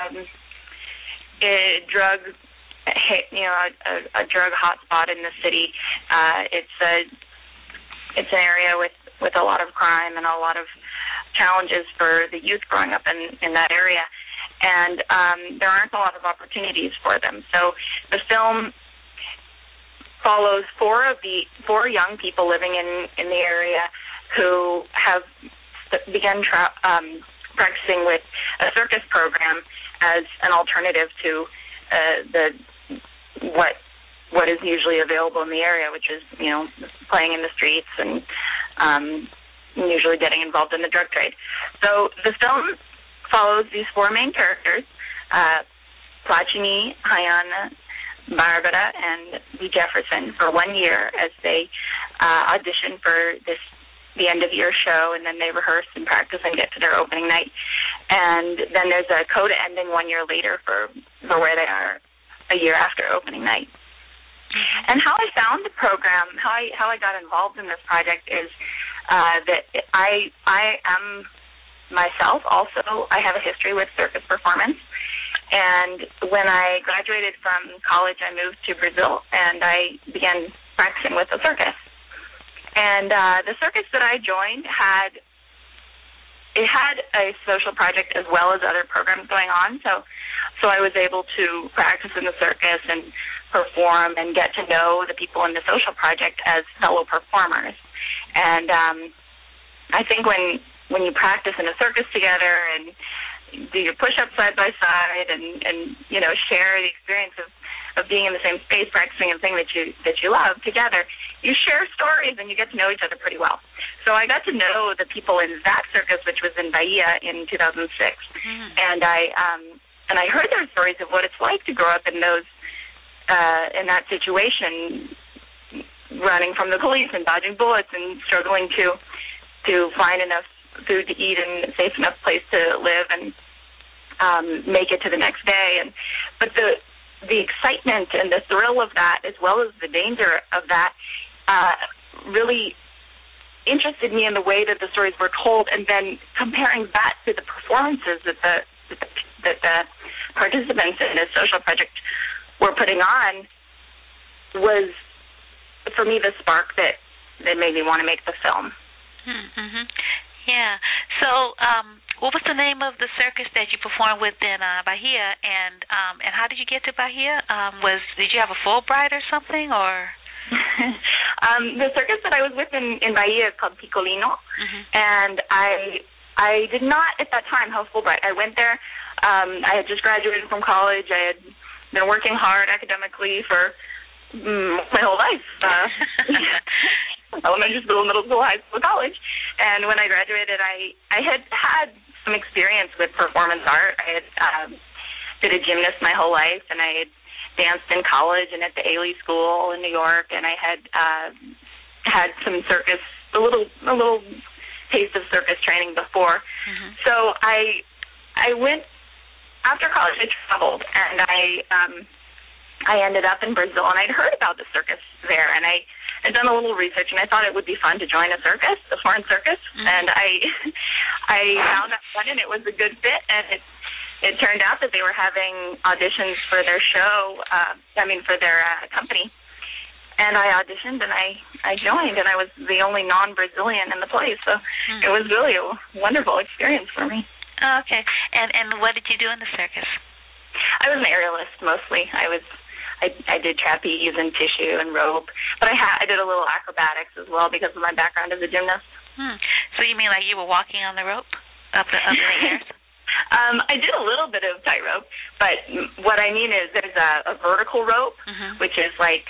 a drug hotspot in the city. It's it's an area with a lot of crime and a lot of challenges for the youth growing up in that area, and there aren't a lot of opportunities for them. So the film follows four young people living in the area who have begun practicing with a circus program as an alternative to what is usually available in the area, which is, you know, playing in the streets and usually getting involved in the drug trade. So the film follows these four main characters, Platini, Hayana, Barbara, and Lee Jefferson, for 1 year as they audition for the end-of-year show, and then they rehearse and practice and get to their opening night. And then there's a coda ending 1 year later for where they are a year after opening night. And how I found the program, how I got involved in this project is that I am myself also, I have a history with circus performance. And when I graduated from college, I moved to Brazil, and I began practicing with the circus. And the circus that I joined had a social project as well as other programs going on. So I was able to practice in the circus and perform and get to know the people in the social project as fellow performers. And I think when you practice in a circus together and do your push-ups side by side and you know, share the experience of being in the same space practicing a thing that you love together, you share stories and you get to know each other pretty well. So I got to know the people in that circus, which was in Bahia in 2006, and I heard their stories of what it's like to grow up in that situation, running from the police and dodging bullets and struggling to find enough food to eat and a safe enough place to live and make it to the next day. But the excitement and the thrill of that, as well as the danger of that, really interested me in the way that the stories were told, and then comparing that to the performances that the participants in this social project were putting on was, for me, the spark that made me want to make the film. Mm-hmm. Yeah. So, what was the name of the circus that you performed with in Bahia, and how did you get to Bahia? Did you have a Fulbright or something, or? The circus that I was with in Bahia is called Piccolino, and I did not at that time have a Fulbright. I went there. I had just graduated from college. I had been working hard academically for my whole life. Elementary school, middle school, high school, college. And when I graduated, I had some experience with performance art. I had been a gymnast my whole life, and I had danced in college and at the Ailey School in New York, and I had had some circus, a little taste of circus training before. So I went, after college I traveled, and I ended up in Brazil, and I'd heard about the circus there, and I had done a little research, and I thought it would be fun to join a circus, a foreign circus, and I found that fun, and it was a good fit, and it turned out that they were having auditions for their show, for their company, and I auditioned, and I joined, and I was the only non-Brazilian in the place, so it was really a wonderful experience for me. Oh, okay, and what did you do in the circus? I was an aerialist mostly. I did trapeze and tissue and rope, but I did a little acrobatics as well because of my background as a gymnast. So you mean like you were walking on the rope up in the air? I did a little bit of tightrope, but what I mean is there's a vertical rope, which is like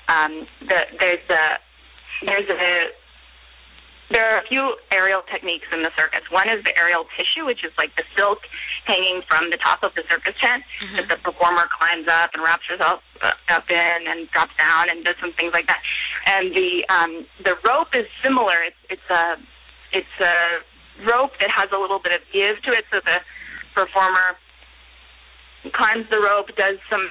there are a few aerial techniques in the circus. One is the aerial tissue, which is like the silk hanging from the top of the circus tent that the performer climbs up and wraps herself up in and drops down and does some things like that. And the rope is similar. It's a rope that has a little bit of give to it, so the performer climbs the rope, does some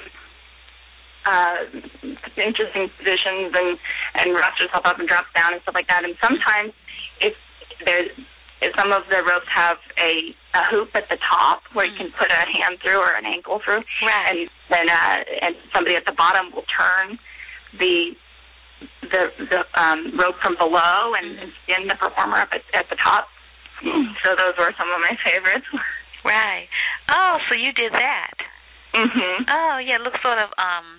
interesting positions and wraps herself up and drops down and stuff like that. And sometimes if some of the ropes have a hoop at the top where you can put a hand through or an ankle through, right. And then and somebody at the bottom will turn the the rope from below and spin the performer up at the top. So those were some of my favorites. Right. Oh, so you did that. Mhm. Oh, yeah. It looks sort of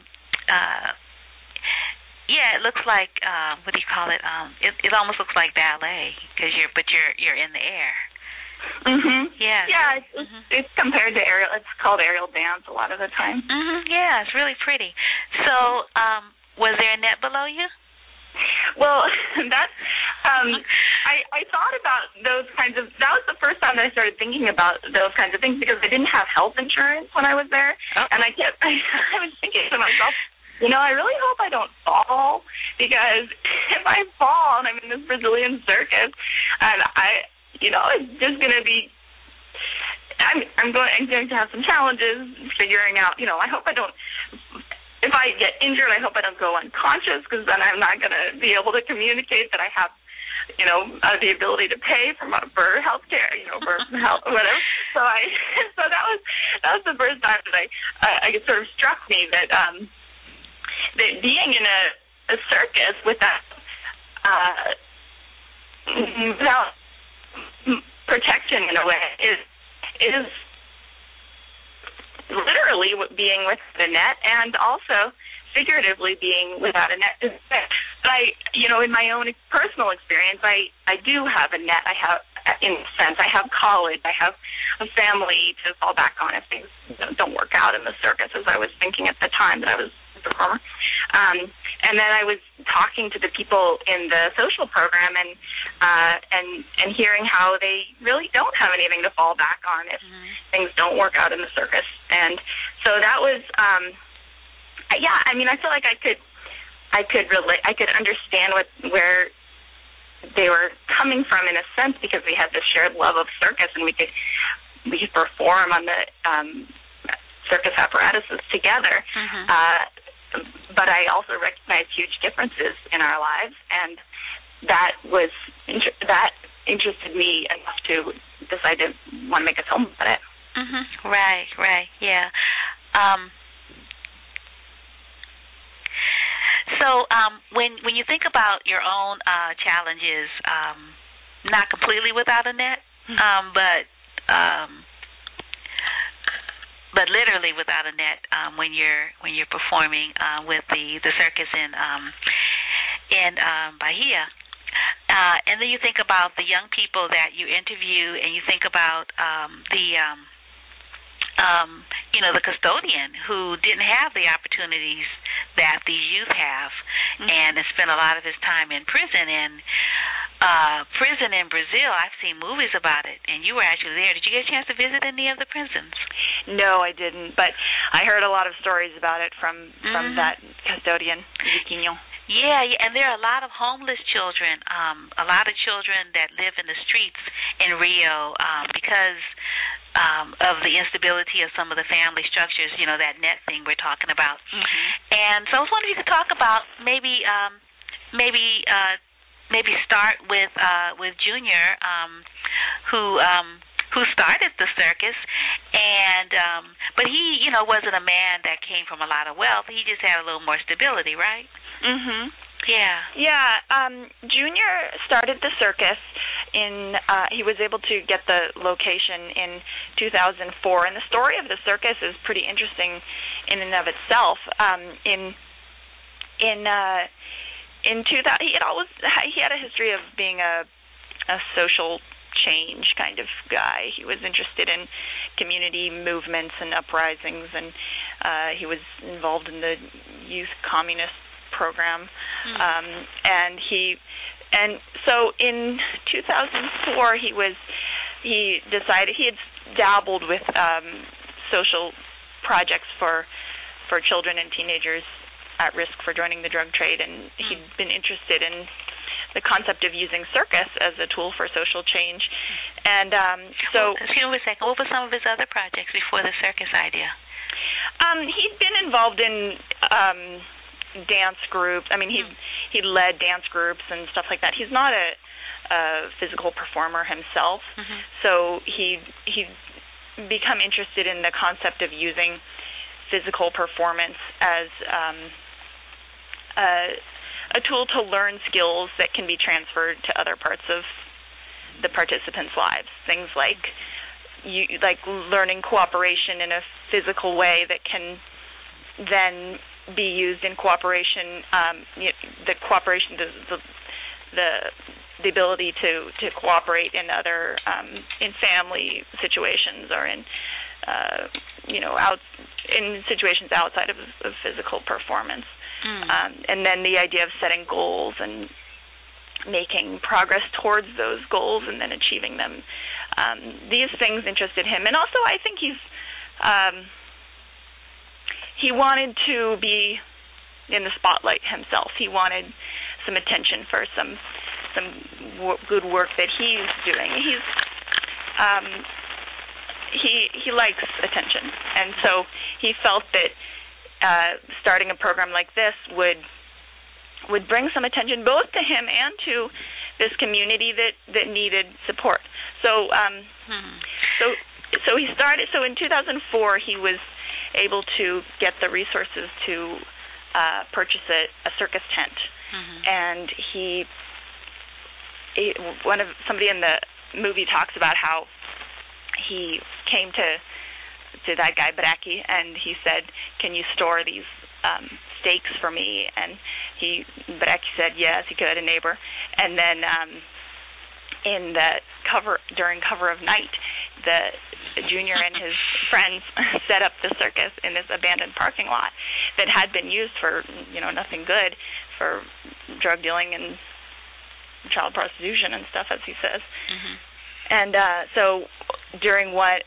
yeah. It looks like what do you call it? It almost looks like ballet because you're in the air. Mhm. Yeah. Yeah. It's compared to aerial. It's called aerial dance a lot of the time. Mhm. Yeah. It's really pretty. So, was there a net below you? Well, that I thought about those kinds of. That was the first time that I started thinking about those kinds of things because I didn't have health insurance when I was there, and I was thinking to myself, I really hope I don't fall because if I fall and I'm in this Brazilian circus, and it's just going to be. I'm going to have some challenges figuring out. I hope I don't. If I get injured, I hope I don't go unconscious because then I'm not going to be able to communicate that I have, the ability to pay for health care, for health, whatever. So that was the first time that I it sort of struck me that being in a circus without protection in a way is literally being without a net and also figuratively being without a net. But in my own personal experience, I do have a net. I have, in a sense, I have college. I have a family to fall back on if things don't work out in the circus, as I was thinking at the time that I was a performer. And then I was talking to the people in the social program and hearing how they really don't have anything to fall back on if things don't work out in the circus. And so that was, I feel like I could relate. I could understand where they were coming from in a sense because we had this shared love of circus and we could perform on the circus apparatuses together. But I also recognized huge differences in our lives, and that interested me enough to decide to want to make a film about it. Right, yeah. So when you think about your own challenges, not completely without a net, but literally without a net when you're performing with the circus in Bahia, and then you think about the young people that you interview, and you think about the custodian who didn't have the opportunities that these youth have, and spent a lot of his time in prison. And prison in Brazil, I've seen movies about it, and you were actually there. Did you get a chance to visit any of the prisons? No, I didn't, but I heard a lot of stories about it from that custodian, Ziquinho. Yeah, and there are a lot of homeless children, a lot of children that live in the streets in Rio because of the instability of some of the family structures, that net thing we're talking about. And so I was wondering if you could talk about maybe start with Junior, who started the circus, and but he wasn't a man that came from a lot of wealth. He just had a little more stability, right? Yeah. Junior started the circus he was able to get the location in 2004, and the story of the circus is pretty interesting in and of itself. In 2000, he had a history of being a social change kind of guy. He was interested in community movements and uprisings, and he was involved in the youth communist program. And so in 2004 he decided he had dabbled with social projects for children and teenagers at risk for joining the drug trade, and he'd been interested in the concept of using circus as a tool for social change. And excuse me a second, what were some of his other projects before the circus idea? He'd been involved in dance groups. I mean, he led dance groups and stuff like that. He's not a physical performer himself, so he'd become interested in the concept of using physical performance as a a tool to learn skills that can be transferred to other parts of the participants' lives. Things like learning cooperation in a physical way that can then be used in cooperation. The ability to cooperate in other in family situations or in in situations outside of physical performance. And then the idea of setting goals and making progress towards those goals and then achieving them. These things interested him. And also I think he wanted to be in the spotlight himself. He wanted some attention for some good work that he's doing. He likes attention, and so he felt that starting a program like this would bring some attention both to him and to this community that needed support. So he started. So in 2004, he was able to get the resources to purchase a circus tent, and somebody in the movie talks about how he came to that guy Bracchi, and he said, "Can you store these steaks for me?" And Bracchi said yes, he could, a neighbor. And then during cover of night, the Junior and his friends set up the circus in this abandoned parking lot that had been used for nothing good, for drug dealing and child prostitution and stuff, as he says. And so during one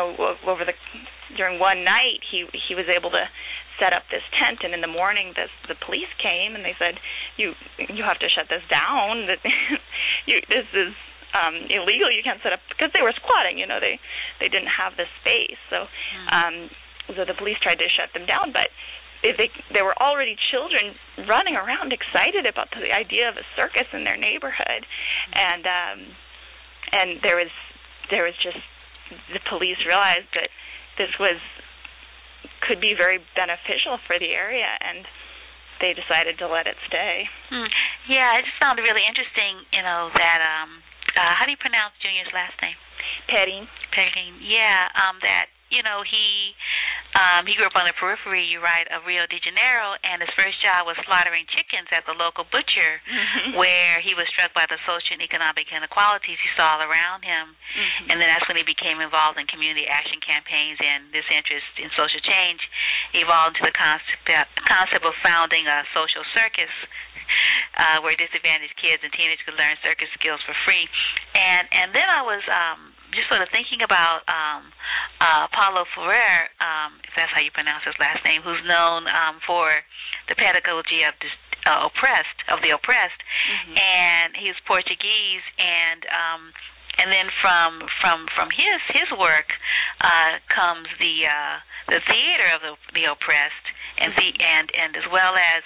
night, he was able to set up this tent, and in the morning the police came and they said, you have to shut this down. That this is illegal. You can't set up, because they were squatting. They didn't have the space. So so the police tried to shut them down, but there were already children running around excited about the idea of a circus in their neighborhood, and there was just, the police realized that this could be very beneficial for the area, and they decided to let it stay. Yeah, I just found it really interesting, that how do you pronounce Junior's last name? Perin. Yeah, that he grew up on the periphery, you write, of Rio de Janeiro, and his first job was slaughtering chickens at the local butcher, where he was struck by the social and economic inequalities he saw all around him. And then that's when he became involved in community action campaigns, and this interest in social change evolved into the concept of founding a social circus, where disadvantaged kids and teenagers could learn circus skills for free. And then I was just sort of thinking about Paulo Freire, if that's how you pronounce his last name, who's known for the pedagogy of the oppressed, and he's Portuguese, and then from his work comes the theater of the oppressed, and as well as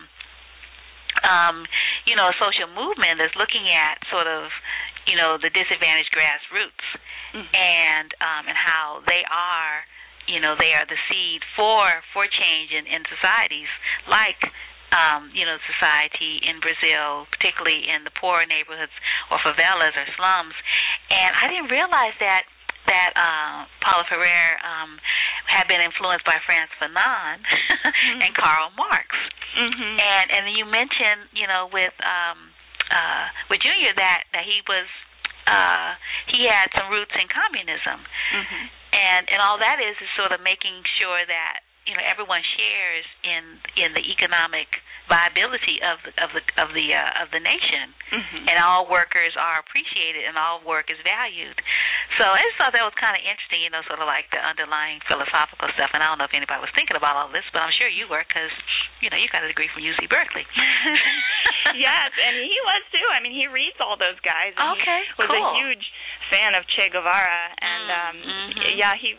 a social movement that's looking at sort of the disadvantaged grassroots, and how they are the seed for change in societies like society in Brazil, particularly in the poorer neighborhoods or favelas or slums. And I didn't realize that Paulo Freire had been influenced by Frantz Fanon and Karl Marx. And you mentioned, with Junior that he was he had some roots in communism, and all that is sort of making sure that everyone shares in the economic viability of the nation, and all workers are appreciated and all work is valued. So I just thought that was kind of interesting, sort of like the underlying philosophical stuff. And I don't know if anybody was thinking about all this, but I'm sure you were, because you got a degree from UC Berkeley. Yes, and he was too. I mean, he reads all those guys. And okay, he was a huge fan of Che Guevara, and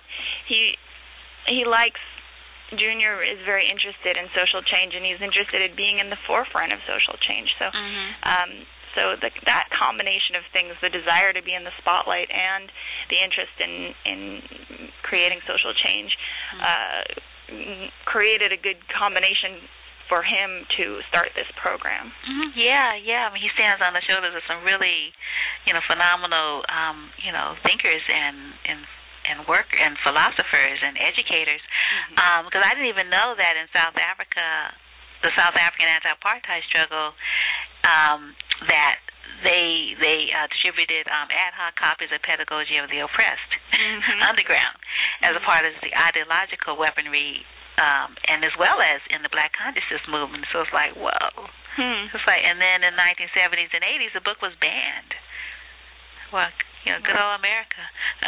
he likes. Junior is very interested in social change, and he's interested in being in the forefront of social change. So, so that combination of things, the desire to be in the spotlight and the interest in creating social change, created a good combination for him to start this program. Mm-hmm. Yeah. I mean, he stands on the shoulders of some really, phenomenal, thinkers and work and philosophers and educators. Because I didn't even know that in South Africa, the South African anti-apartheid struggle, that they distributed ad hoc copies of Pedagogy of the Oppressed underground as a part of the ideological weaponry, and as well as in the Black Consciousness movement. So it's like, whoa. It's like, and then in the 1970s and 80s, the book was banned. Well, good old America.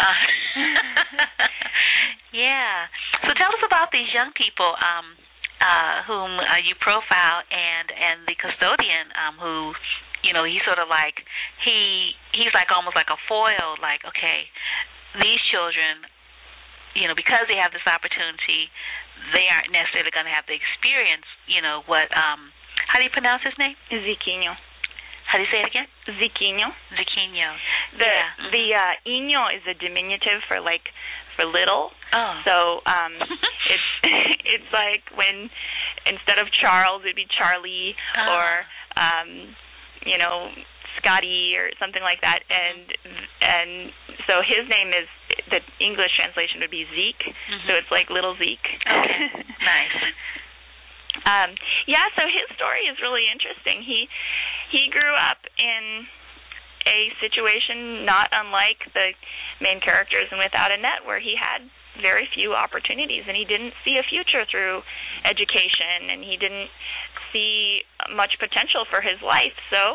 Yeah. So tell us about these young people whom you profile, and the custodian who, he's sort of like, he's like almost like a foil, like, okay, these children, because they have this opportunity, they aren't necessarily going to have the experience, what, how do you pronounce his name? Ziquinho. How do you say it again? Ziquinho. The Inho is a diminutive for little. Oh. So it's like when instead of Charles it'd be Charlie or Scotty or something like that, and so his name is, the English translation would be Zeke. So it's like little Zeke. Okay. Nice. So his story is really interesting. He grew up in a situation not unlike the main characters in Without a Net, where he had very few opportunities, and he didn't see a future through education, and he didn't see much potential for his life. So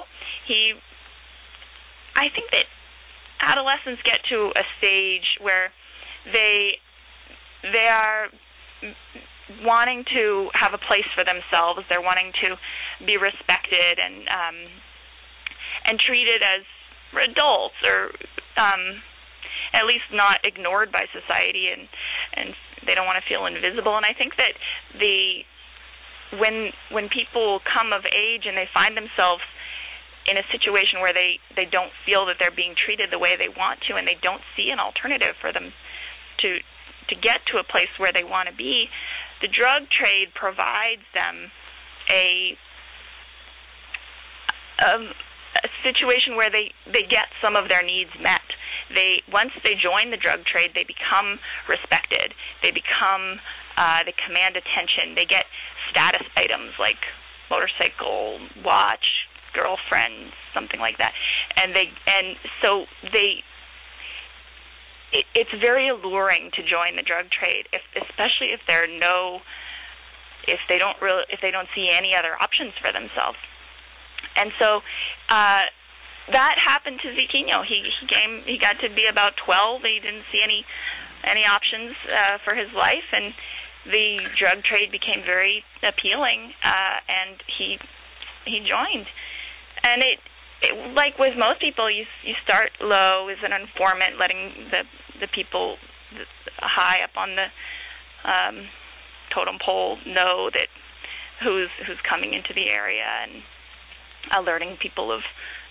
I think that adolescents get to a stage where they are wanting to have a place for themselves. They're wanting to be respected and treated as adults, or at least not ignored by society, and they don't want to feel invisible. And I think that when people come of age and they find themselves in a situation where they don't feel that they're being treated the way they want to, and they don't see an alternative for them to get to a place where they want to be, the drug trade provides them a situation where they get some of their needs met. Once they join the drug trade, they become respected. They command attention. They get status items like motorcycle, watch, girlfriend, something like that. It's very alluring to join the drug trade, especially if they don't see any other options for themselves. And so that happened to Ziquinho. He got to be about 12. He didn't see any options for his life, and the drug trade became very appealing, and he joined. And it like with most people, you start low as an informant, letting the people high up on the totem pole know that who's coming into the area, and alerting people of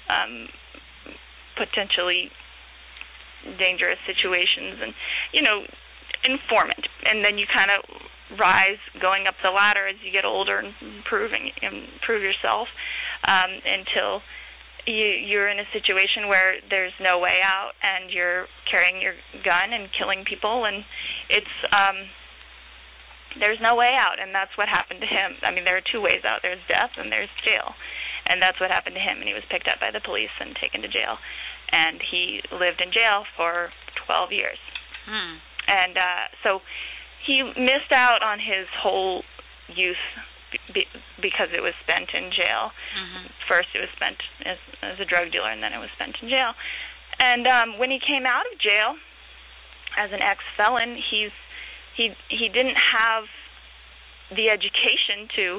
potentially dangerous situations, and informant. And then you kind of rise going up the ladder as you get older and improve yourself until you're in a situation where there's no way out, and you're carrying your gun and killing people, and it's there's no way out. And that's what happened to him. I mean, there are two ways out. There's death and there's jail, and that's what happened to him. And he was picked up by the police and taken to jail, and he lived in jail for 12 years. And so he missed out on his whole youth because it was spent in jail. First it was spent as a drug dealer, and then it was spent in jail. And when he came out of jail as an ex-felon, he didn't have the education to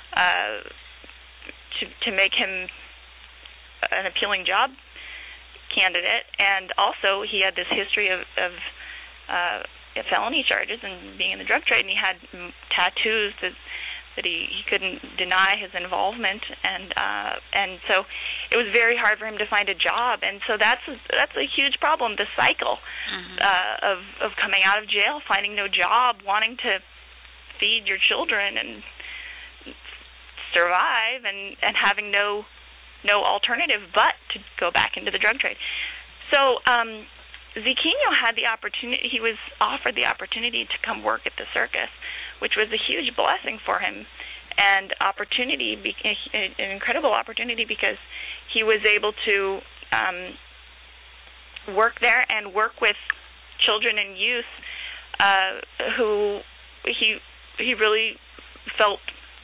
make him an appealing job candidate, and also he had this history of felony charges and being in the drug trade, and he had tattoos that he couldn't deny his involvement, and so it was very hard for him to find a job. And so that's a huge problem, the cycle of coming out of jail, finding no job, wanting to feed your children and survive and having no alternative but to go back into the drug trade. So Ziquinho had the opportunity. He was offered the opportunity to come work at the circus, which was a huge blessing for him, and an incredible opportunity, because he was able to work there and work with children and youth who he really felt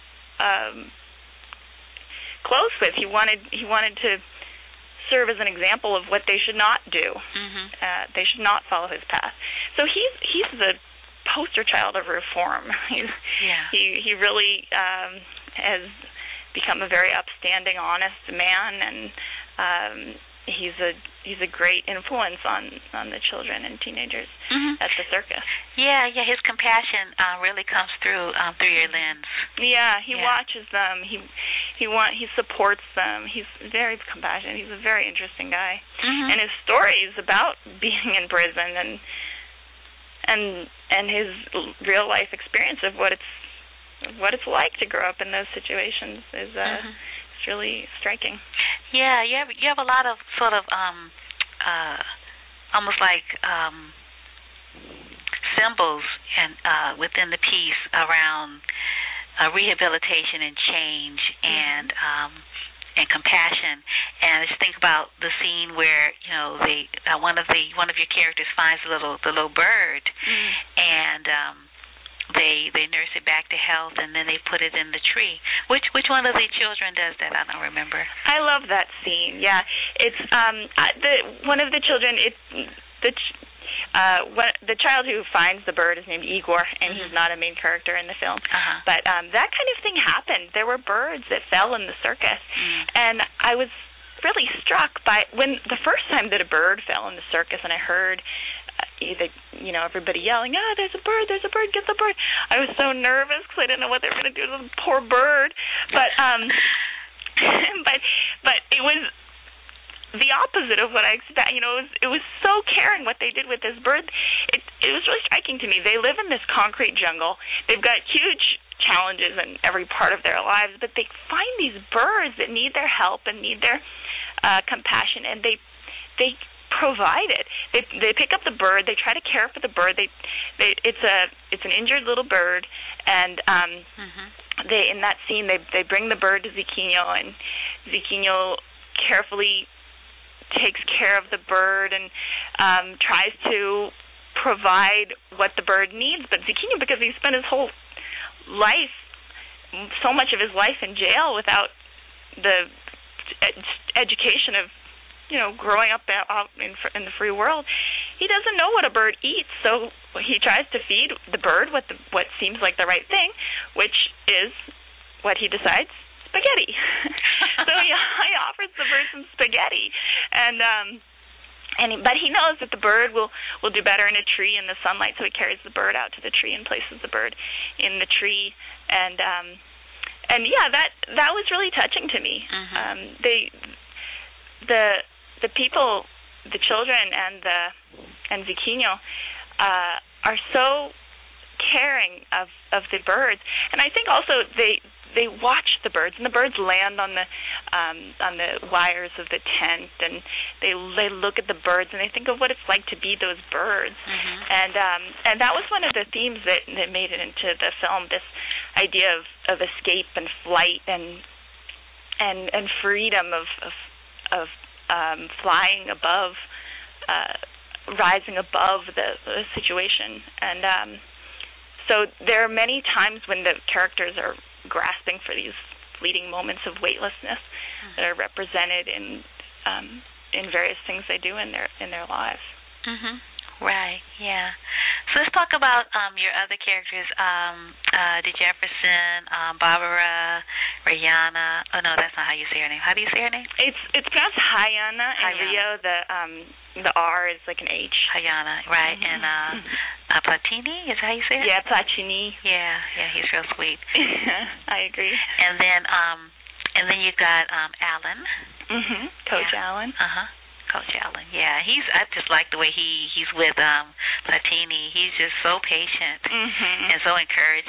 close with. He wanted to serve as an example of what they should not do. Mm-hmm. They should not follow his path. So he's the poster child of reform. He really has become a very upstanding, honest man, and he's a great influence on the children and teenagers at the circus. Yeah, his compassion really comes through your lens. Yeah, he watches them. He supports them. He's very compassionate. He's a very interesting guy. And his stories about being in prison and his real life experience of what it's like to grow up in those situations is it's really striking. Yeah, you have a lot of sort of almost like symbols and within the piece around rehabilitation and change and compassion. And I just think about the scene where one of your characters finds the little bird, and they nurse it back to health, and then they put it in the tree. Which one of the children does that? I don't remember. I love that scene. Yeah, it's one of the children. The child who finds the bird is named Igor, and he's not a main character in the film. But that kind of thing happened. There were birds that fell in the circus, and I was really struck by when the first time that a bird fell in the circus, and I heard everybody yelling, there's a bird, get the bird. I was so nervous because I didn't know what they were going to do to the poor bird. But but it was the opposite of what I expected. It was so caring what they did with this bird. It was really striking to me. They live in this concrete jungle. They've got huge challenges in every part of their lives, but they find these birds that need their help and need their compassion, and they provide it. They pick up the bird. They try to care for the bird. It's an injured little bird, and they in that scene they bring the bird to Ziquinho, and Ziquinho carefully takes care of the bird and tries to provide what the bird needs. But Ziquinho, because he spent his whole life, so much of his life in jail without the education of growing up out in the free world, he doesn't know what a bird eats. So he tries to feed the bird what seems like the right thing, which is what he decides, spaghetti. So he offers the bird some spaghetti, but he knows that the bird will do better in a tree in the sunlight. So he carries the bird out to the tree and places the bird in the tree, and yeah, that was really touching to me. The people, the children, and Ziquinho are so caring of the birds, and I think also they watch the birds, and the birds land on the wires of the tent, and they look at the birds, and they think of what it's like to be those birds, and that was one of the themes that made it into the film. This idea of escape and flight and freedom of flying above, rising above the situation. And so there are many times when the characters are grasping for these fleeting moments of weightlessness that are represented in various things they do in their lives. Right, yeah. So let's talk about your other characters, the Jefferson, Barbara, Rihanna. Oh no, that's not how you say her name. How do you say her name? It's pronounced Hayana. In Rio, the R is like an H. Hayana, right? And Platini, is that how you say it? Yeah, Platini. Yeah, he's real sweet. I agree. And then you got Alan. Coach Alan. Coach Allen, yeah, I just like the way he's with Platini. He's just so patient and so encouraging.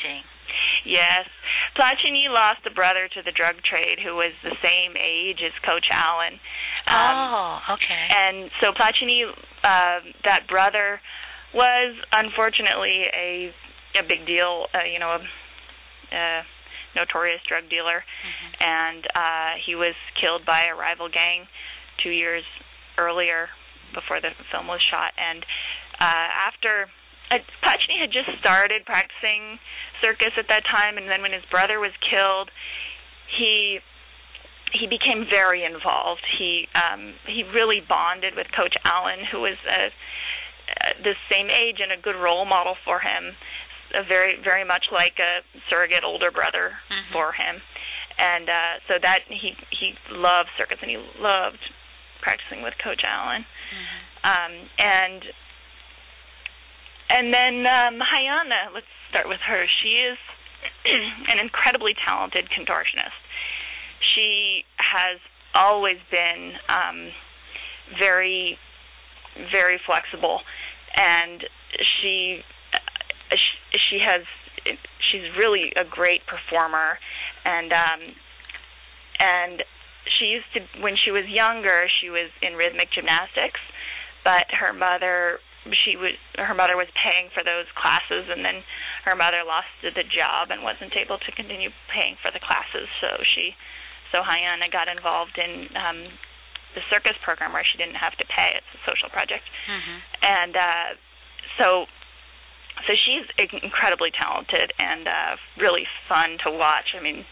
Yes. Platini lost a brother to the drug trade who was the same age as Coach Allen. Okay. And so Platini, that brother, was unfortunately a big deal, a notorious drug dealer, and he was killed by a rival gang 2 years earlier before the film was shot. And after Platini had just started practicing circus at that time, and then when his brother was killed, he became very involved. He really bonded with Coach Allen, who was the same age and a good role model for him, very very much like a surrogate older brother for him. And so that he loved circus, and he loved practicing with Coach Allen. And then Hayana, let's start with her. She is an incredibly talented contortionist. She has always been very, very flexible, and she's really a great performer, and she used to, when she was younger, she was in rhythmic gymnastics, but her mother was paying for those classes, and then her mother lost the job and wasn't able to continue paying for the classes, so Hayana got involved in the circus program where she didn't have to pay. It's a social project. And so she's incredibly talented and really fun to watch. I mean,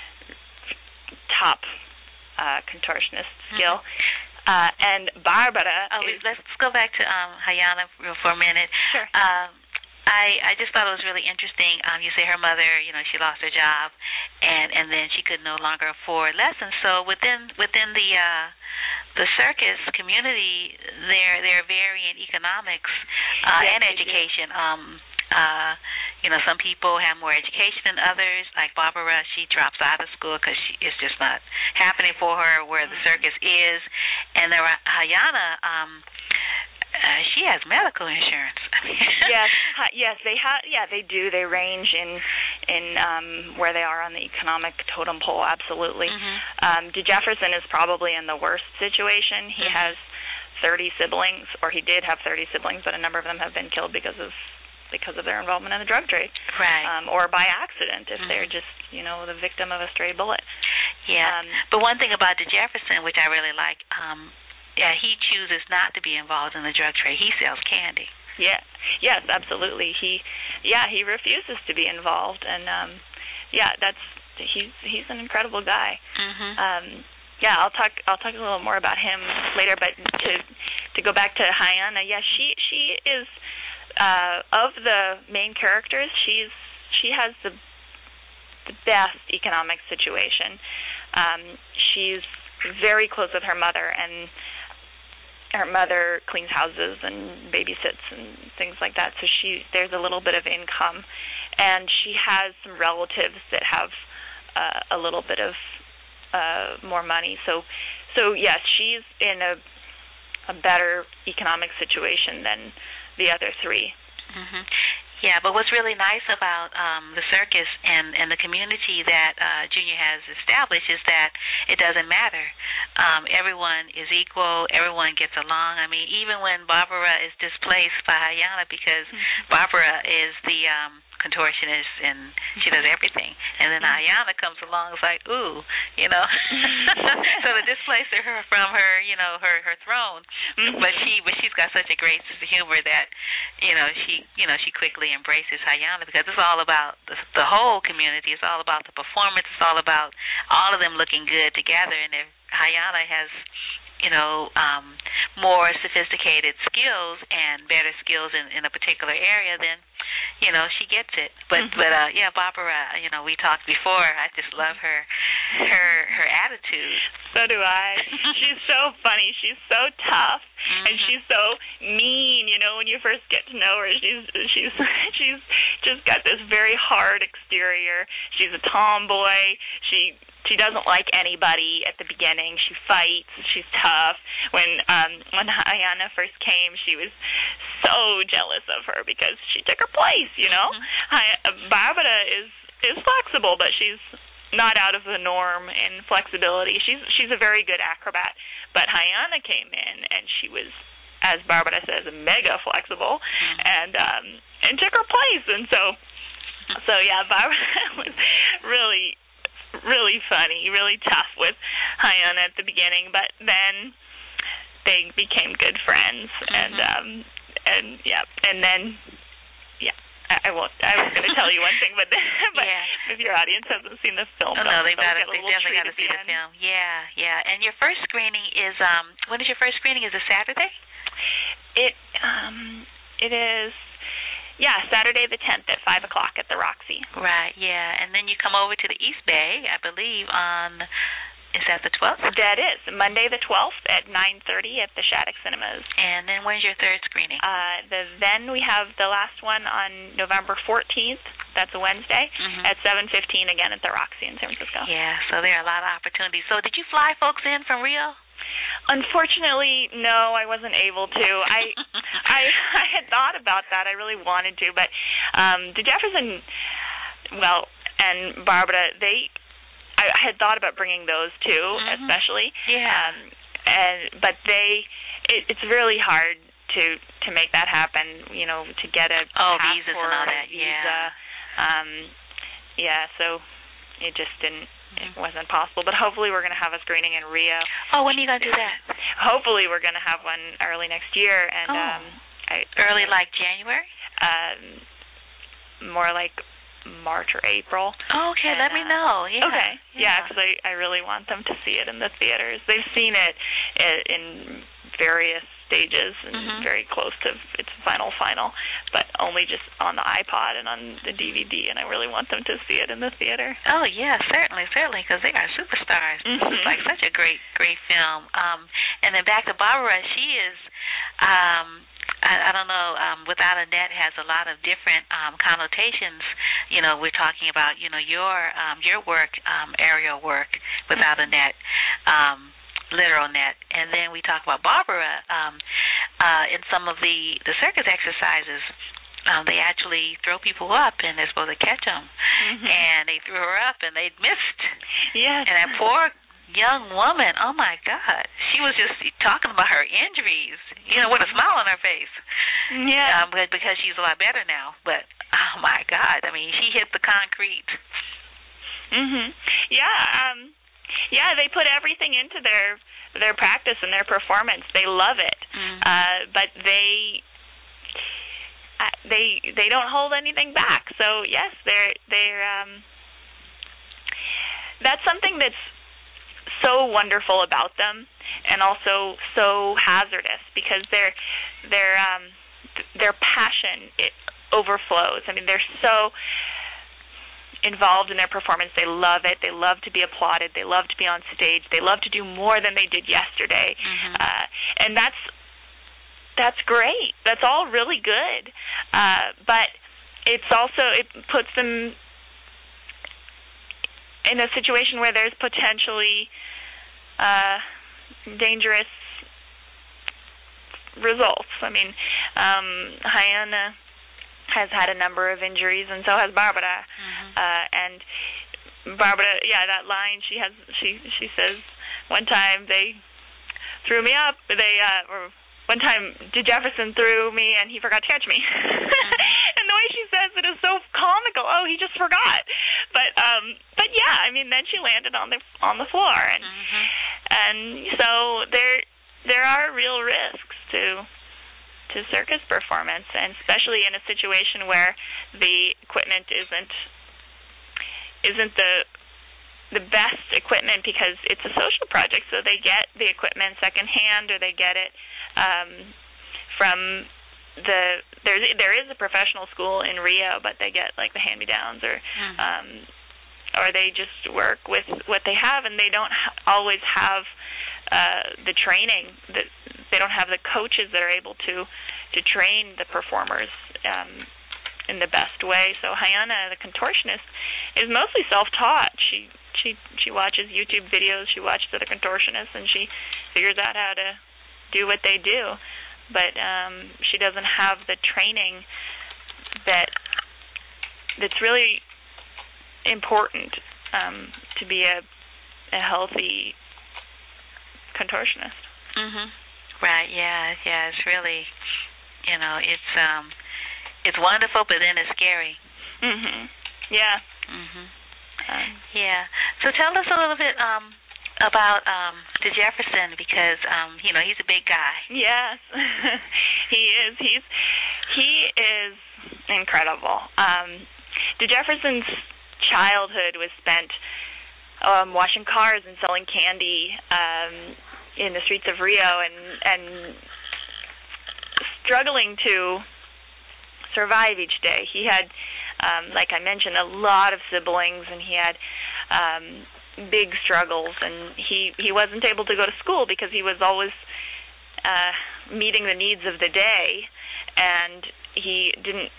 top contortionist skill. And Barbara. Let's go back to Hayana for a minute. Sure. I just thought it was really interesting. You say her mother, she lost her job, and then she could no longer afford lessons. So within the circus community, there are varying economics and education. Some people have more education than others. Like Barbara, she drops out of school because it's just not happening for her where the circus is. And there, Hayana, she has medical insurance. Yes, they have. Yeah, they do. They range in where they are on the economic totem pole. Absolutely. DeJefferson is probably in the worst situation. He has 30 siblings, or he did have 30 siblings, but a number of them have been killed because of their involvement in the drug trade, right? Or by accident if they're just the victim of a stray bullet. Yeah. But one thing about DeJefferson, which I really like, he chooses not to be involved in the drug trade. He sells candy. Yeah. Yes, absolutely. He refuses to be involved, and he's an incredible guy. I'll talk a little more about him later, but to go back to Hayana, she is of the main characters, she has the best economic situation. She's very close with her mother, and her mother cleans houses and babysits and things like that, so there's a little bit of income, and she has some relatives that have a little bit of more money, so yes, she's in a better economic situation than the other three. Yeah, but what's really nice about the circus and the community that Junior has established is that it doesn't matter. Everyone is equal. Everyone gets along. I mean, even when Barbara is displaced by Hayana, because Barbara is the contortionist and she does everything, and then Hayana comes along, it's like, ooh, so to displace her from her, her throne, but she's got such a great sense of humor that she quickly embraces Hayana, because it's all about the whole community. It's all about the performance. It's all about all of them looking good together. And if Hayana has more sophisticated skills and better skills in a particular area, then she gets it. But Barbara, we talked before. I just love her attitude. So do I. She's so funny. She's so tough, and she's so mean. When you first get to know her, she's just got this very hard exterior. She's a tomboy. She She doesn't like anybody at the beginning. She fights. She's tough. When Hayana first came, she was so jealous of her because she took her place, you know. Barbara is flexible, but she's not out of the norm in flexibility. She's a very good acrobat. But Hayana came in, and she was, as Barbara says, mega flexible, and took her place. And so yeah, Barbara was really, really funny, really tough with Hayana at the beginning, but then they became good friends, and then I was going to tell you one thing, but if your audience hasn't seen the film, they definitely got to see the film. Yeah. And your first screening is when is your first screening? Is it Saturday? It is. Yeah, Saturday the 10th at 5 o'clock at the Roxy. Right. Yeah, and then you come over to the East Bay, I believe, on. Is that the 12th? That is. Monday the 12th at 9:30 at the Shattuck Cinemas. And then when's your third screening? Then we have the last one on November 14th. That's a Wednesday at 7:15 again at the Roxy in San Francisco. Yeah, so there are a lot of opportunities. So did you fly folks in from Rio? Unfortunately, no, I wasn't able to. I had thought about that. I really wanted to, but the Jefferson, and Barbara, I had thought about bringing those too, especially. Yeah. But it's really hard to make that happen. You know, to get a passport, visas and all that. Visa. So it just didn't. It wasn't possible. But hopefully we're going to have a screening in Rio. Oh, when are you going to do that? Hopefully we're going to have one early next year. And early like January? More like March or April. Oh, okay, let me know. Yeah. Okay. Yeah, because I really want them to see it in the theaters. They've seen it in various stages and very close to its final, but only just on the iPod and on the DVD, and I really want them to see it in the theater. Oh, yeah, certainly, because they are superstars. It's like such a great film. And then back to Barbara, she is... I don't know, Without a Net has a lot of different connotations. You know, we're talking about, your work, aerial work, Without a Net, literal net. And then we talk about Barbara in some of the circus exercises. They actually throw people up, and they're supposed to catch them. And they threw her up, and they missed. Yes. And that poor young woman, oh my God, she was just talking about her injuries, with a smile on her face. Yeah. Because she's a lot better now. But oh my God, I mean, she hit the concrete. Yeah. Yeah, they put everything into their practice and their performance. They love it. But they don't hold anything back. So yes, they're that's something that's so wonderful about them, and also so hazardous, because their passion, it overflows. I mean, they're so involved in their performance. They love it. They love to be applauded. They love to be on stage. They love to do more than they did yesterday. And that's great. That's all really good. But it puts them in a situation where there's potentially dangerous results. I mean, Hayana has had a number of injuries, and so has Barbara. And Barbara, that line she says, one time they threw me up. Or one time Jefferson threw me, and he forgot to catch me. And the way she says it is so comical. Oh, he just forgot. But yeah, I mean, then she landed on the floor, and so there are real risks to circus performance, and especially in a situation where the equipment isn't the best equipment, because it's a social project, so they get the equipment secondhand, or they get it from there is a professional school in Rio, but they get like the hand-me-downs, or they just work with what they have, and they don't always have the training. They don't have the coaches that are able to train the performers in the best way. So Hayana, the contortionist, is mostly self-taught. she watches YouTube videos, she watches other contortionists, and she figures out how to do what they do. But she doesn't have the training that's really important to be a healthy contortionist. Mhm. Right. Yeah. Yeah. It's really, it's wonderful, but then it's scary. Mhm. Yeah. Mhm. Yeah. So tell us a little bit about DeJefferson, because he's a big guy. Yes. He is. He is incredible. DeJefferson's childhood was spent washing cars and selling candy in the streets of Rio, and struggling to survive each day. He had, like I mentioned, a lot of siblings, and he had big struggles, and he wasn't able to go to school because he was always meeting the needs of the day, and he didn't.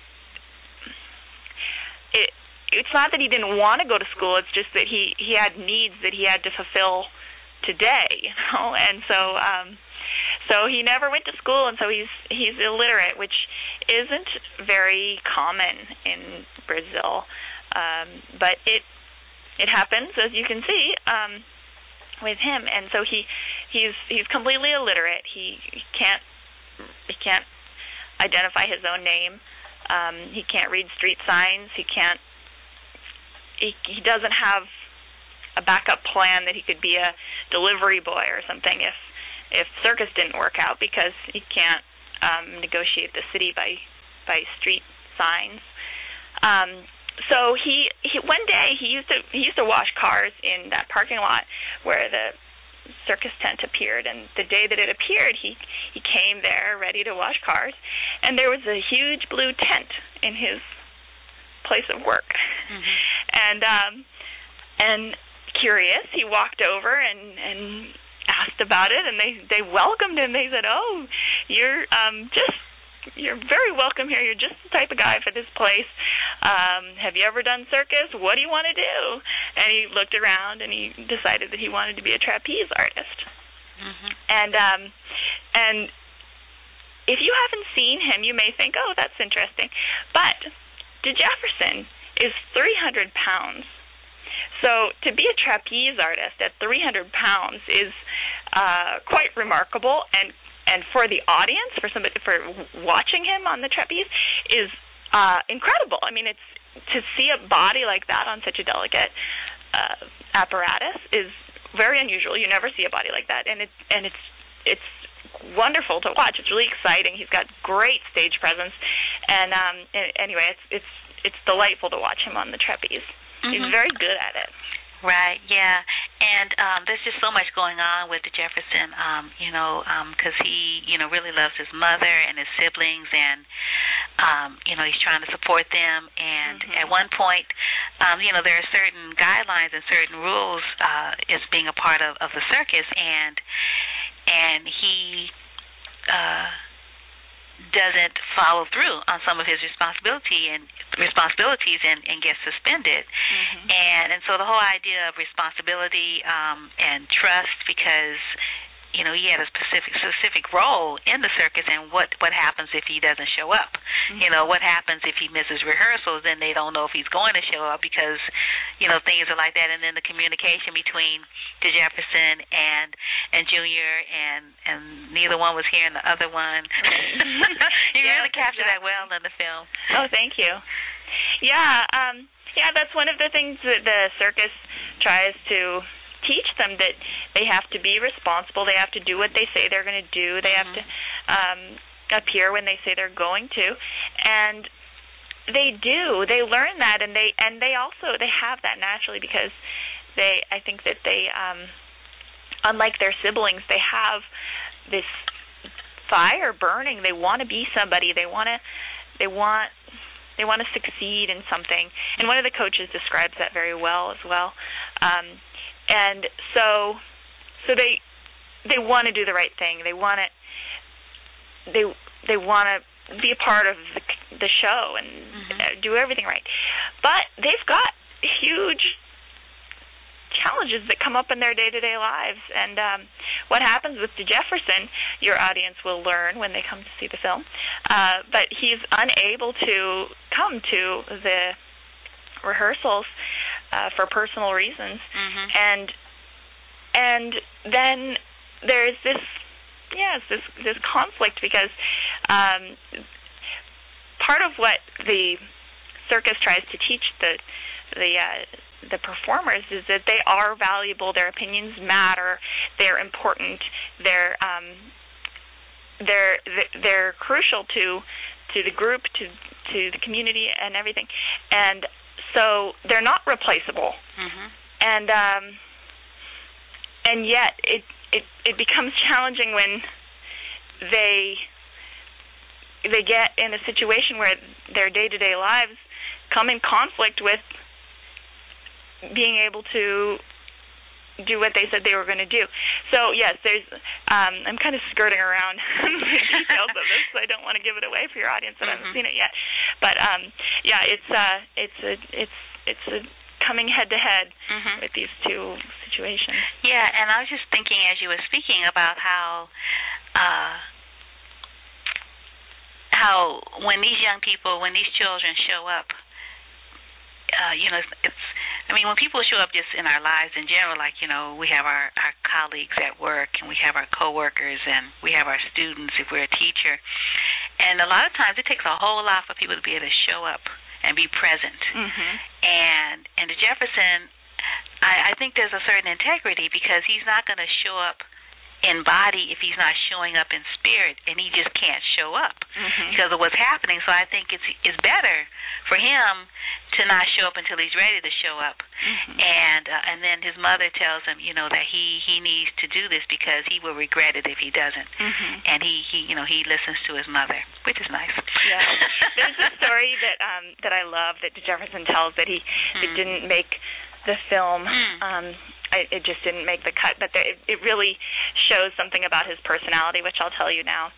It's not that he didn't want to go to school. It's just that he had needs that he had to fulfill today, and so he never went to school, and so he's illiterate, which isn't very common in Brazil, but it happens, as you can see, with him, and so he's completely illiterate. He can't identify his own name. He can't read street signs. He doesn't have a backup plan that he could be a delivery boy or something if circus didn't work out, because he can't negotiate the city by street signs. So he one day he used to wash cars in that parking lot where the circus tent appeared, and the day that it appeared, he came there ready to wash cars, and there was a huge blue tent in his place of work. Mm-hmm. And curious, he walked over and asked about it, and they welcomed him. They said, "Oh, you're very welcome here. You're just the type of guy for this place. Have you ever done circus? What do you want to do?" And he looked around, and he decided that he wanted to be a trapeze artist. Mm-hmm. And if you haven't seen him, you may think, "Oh, that's interesting," but DeJefferson is 300 pounds. So to be a trapeze artist at 300 pounds is quite remarkable, and for the audience, for watching him on the trapeze, is incredible. I mean, it's to see a body like that on such a delicate apparatus is very unusual. You never see a body like that, and it's wonderful to watch. It's really exciting. He's got great stage presence, and anyway, it's delightful to watch him on the trapeze. Mm-hmm. He's very good at it. Right, yeah. And there's just so much going on with DeJefferson, because he, really loves his mother and his siblings, and, he's trying to support them. And mm-hmm. at one point, there are certain guidelines and certain rules as being a part of the circus, and he doesn't follow through on some of his responsibilities and gets suspended. Mm-hmm. And so the whole idea of responsibility and trust, because he had a specific role in the circus, and what happens if he doesn't show up? Mm-hmm. What happens if he misses rehearsals? Then they don't know if he's going to show up, because things are like that. And then the communication between DeJefferson and Junior, and neither one was here in the other one. You really captured that well in the film. Oh, thank you. Yeah, that's one of the things that the circus tries to teach them, that they have to be responsible. They have to do what they say they're going to do. They have to appear when they say they're going to, and they do. They learn that, and they have that naturally, because I think that they, unlike their siblings, they have this fire burning. They want to be somebody. They want to succeed in something. And one of the coaches describes that very well as well. And so they want to do the right thing. They want to be a part of the show and do everything right. But they've got huge challenges that come up in their day-to-day lives. And what happens with DeJefferson, your audience will learn when they come to see the film, but he's unable to come to the rehearsals for personal reasons. And then there's this conflict, because part of what the circus tries to teach the performers is that they are valuable, their opinions matter, they're important, they're crucial to the group, to the community and everything, and so they're not replaceable. And yet it becomes challenging when they get in a situation where their day-to-day lives come in conflict with being able to do what they said they were going to do. So yes, there's I'm kind of skirting around the details of this, so I don't want to give it away for your audience that hasn't seen it yet. But it's a coming head to head with these two situations. Yeah, and I was just thinking as you were speaking about how when these young people, when these children show up, when people show up just in our lives in general, like, we have our colleagues at work, and we have our coworkers, and we have our students if we're a teacher. And a lot of times it takes a whole lot for people to be able to show up and be present. And the Jefferson, I think there's a certain integrity, because he's not going to show up in body if he's not showing up in spirit, and he just can't show up because of what's happening. So I think it's better for him to not show up until he's ready to show up. And then his mother tells him, that he needs to do this because he will regret it if he doesn't. And he listens to his mother, which is nice. Yeah. There's a story that I love that Jefferson tells that it didn't make the film. It just didn't make the cut, but it really shows something about his personality, which I'll tell you now.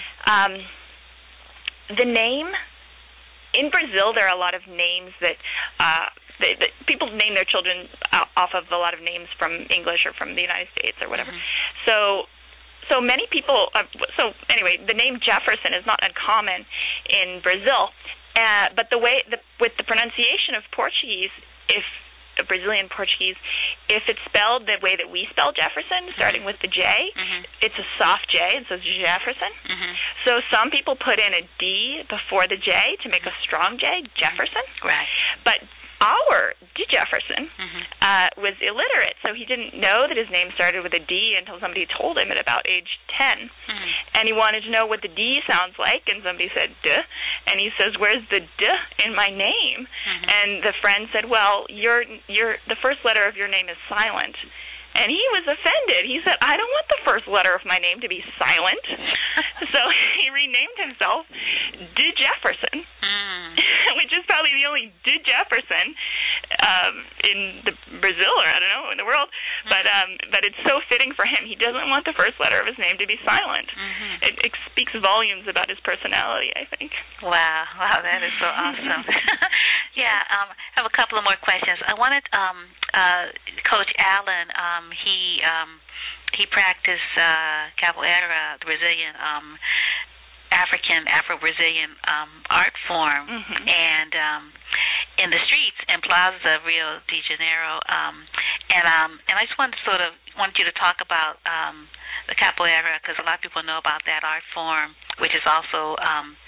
The name, in Brazil, there are a lot of names that people name their children off of a lot of names from English or from the United States or whatever. So many people, anyway, the name Jefferson is not uncommon in Brazil, but with the pronunciation of Portuguese, if Brazilian Portuguese, if it's spelled the way that we spell Jefferson, starting with the J, it's a soft J, it says Jefferson. So some people put in a D before the J to make a strong J, Jefferson. Right. But our Jefferson was illiterate, so he didn't know that his name started with a D until somebody told him at about age 10. And he wanted to know what the D sounds like, and somebody said, duh. And he says, where's the duh in my name? And the friend said, well, the first letter of your name is silent. And he was offended. He said, I don't want the first letter of my name to be silent. So he renamed himself DeJefferson, which is probably the only DeJefferson in Brazil, or I don't know, in the world. But it's so fitting for him. He doesn't want the first letter of his name to be silent. It speaks volumes about his personality, I think. Wow, that is so awesome. Yeah, I have a couple of more questions. I wanted Coach Allen, he practiced capoeira, the Brazilian Afro-Brazilian art form, and in the streets in Plaza Rio de Janeiro, and I just wanted you to talk about the capoeira, because a lot of people know about that art form, which is also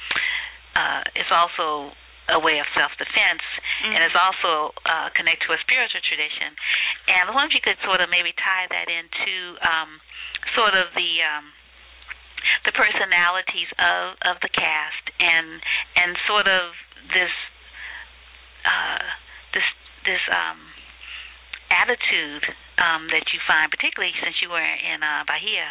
a way of self-defense, and it's also connected to a spiritual tradition. And I wonder if you could sort of maybe tie that into sort of the personalities of the cast, and sort of this attitude that you find, particularly since you were in Bahia,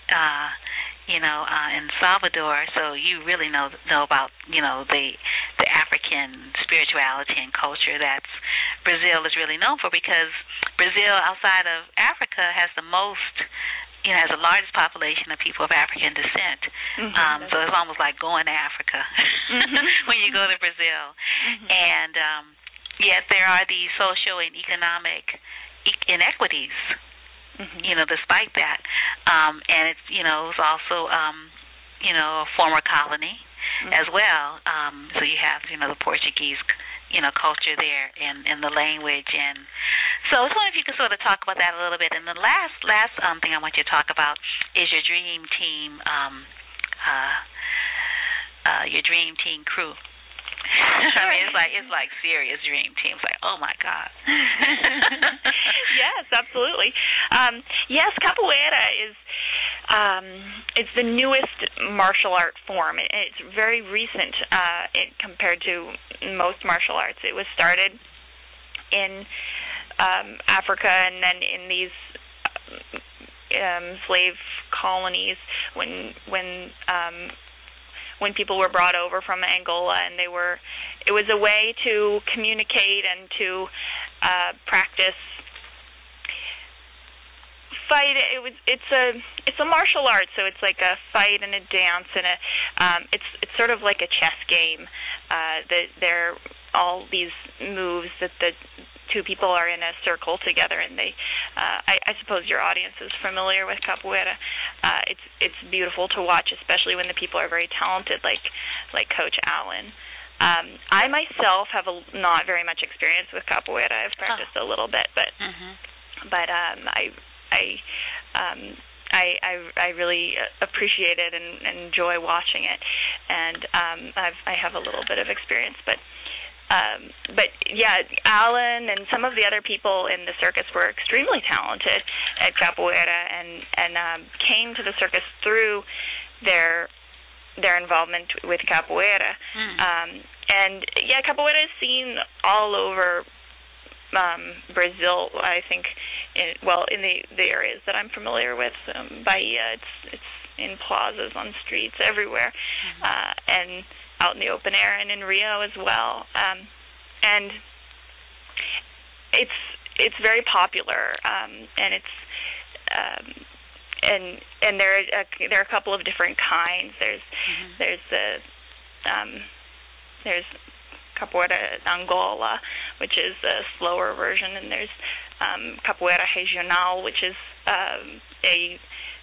in Salvador, so you really know about, the African spirituality and culture that Brazil is really known for, because Brazil, outside of Africa, has the most, has the largest population of people of African descent. So it's almost like going to Africa when you go to Brazil. And yet there are these social and economic inequities. Despite that, and it's it was also a former colony as well. So you have the Portuguese culture there and the language, and so I was wondering if you could sort of talk about that a little bit. And the last thing I want you to talk about is your dream team, crew. I mean, it's like serious dream teams. Like, oh my God. Yes, absolutely. Yes, capoeira is it's the newest martial art form. It's very recent compared to most martial arts. It was started in Africa, and then in these slave colonies when people were brought over from Angola, and it was a way to communicate and to practice fight. It's a martial art, so it's like a fight and a dance, and it's sort of like a chess game. There are all these moves that the two people are in a circle together, and they I suppose your audience is familiar with capoeira. It's beautiful to watch, especially when the people are very talented, like Coach Allen. I myself have not very much experience with capoeira. I've practiced a little bit, but I really appreciate it and enjoy watching it, and I have a little bit of experience, but yeah, Alan and some of the other people in the circus were extremely talented at capoeira, and came to the circus through their involvement with capoeira. And yeah, capoeira is seen all over Brazil, I think. In the areas that I'm familiar with, Bahia, it's in plazas, on streets, everywhere, and out in the open air, and in Rio as well. And it's very popular, and it's and there are a couple of different kinds. There's capoeira Angola, which is a slower version, and there's capoeira regional, which is a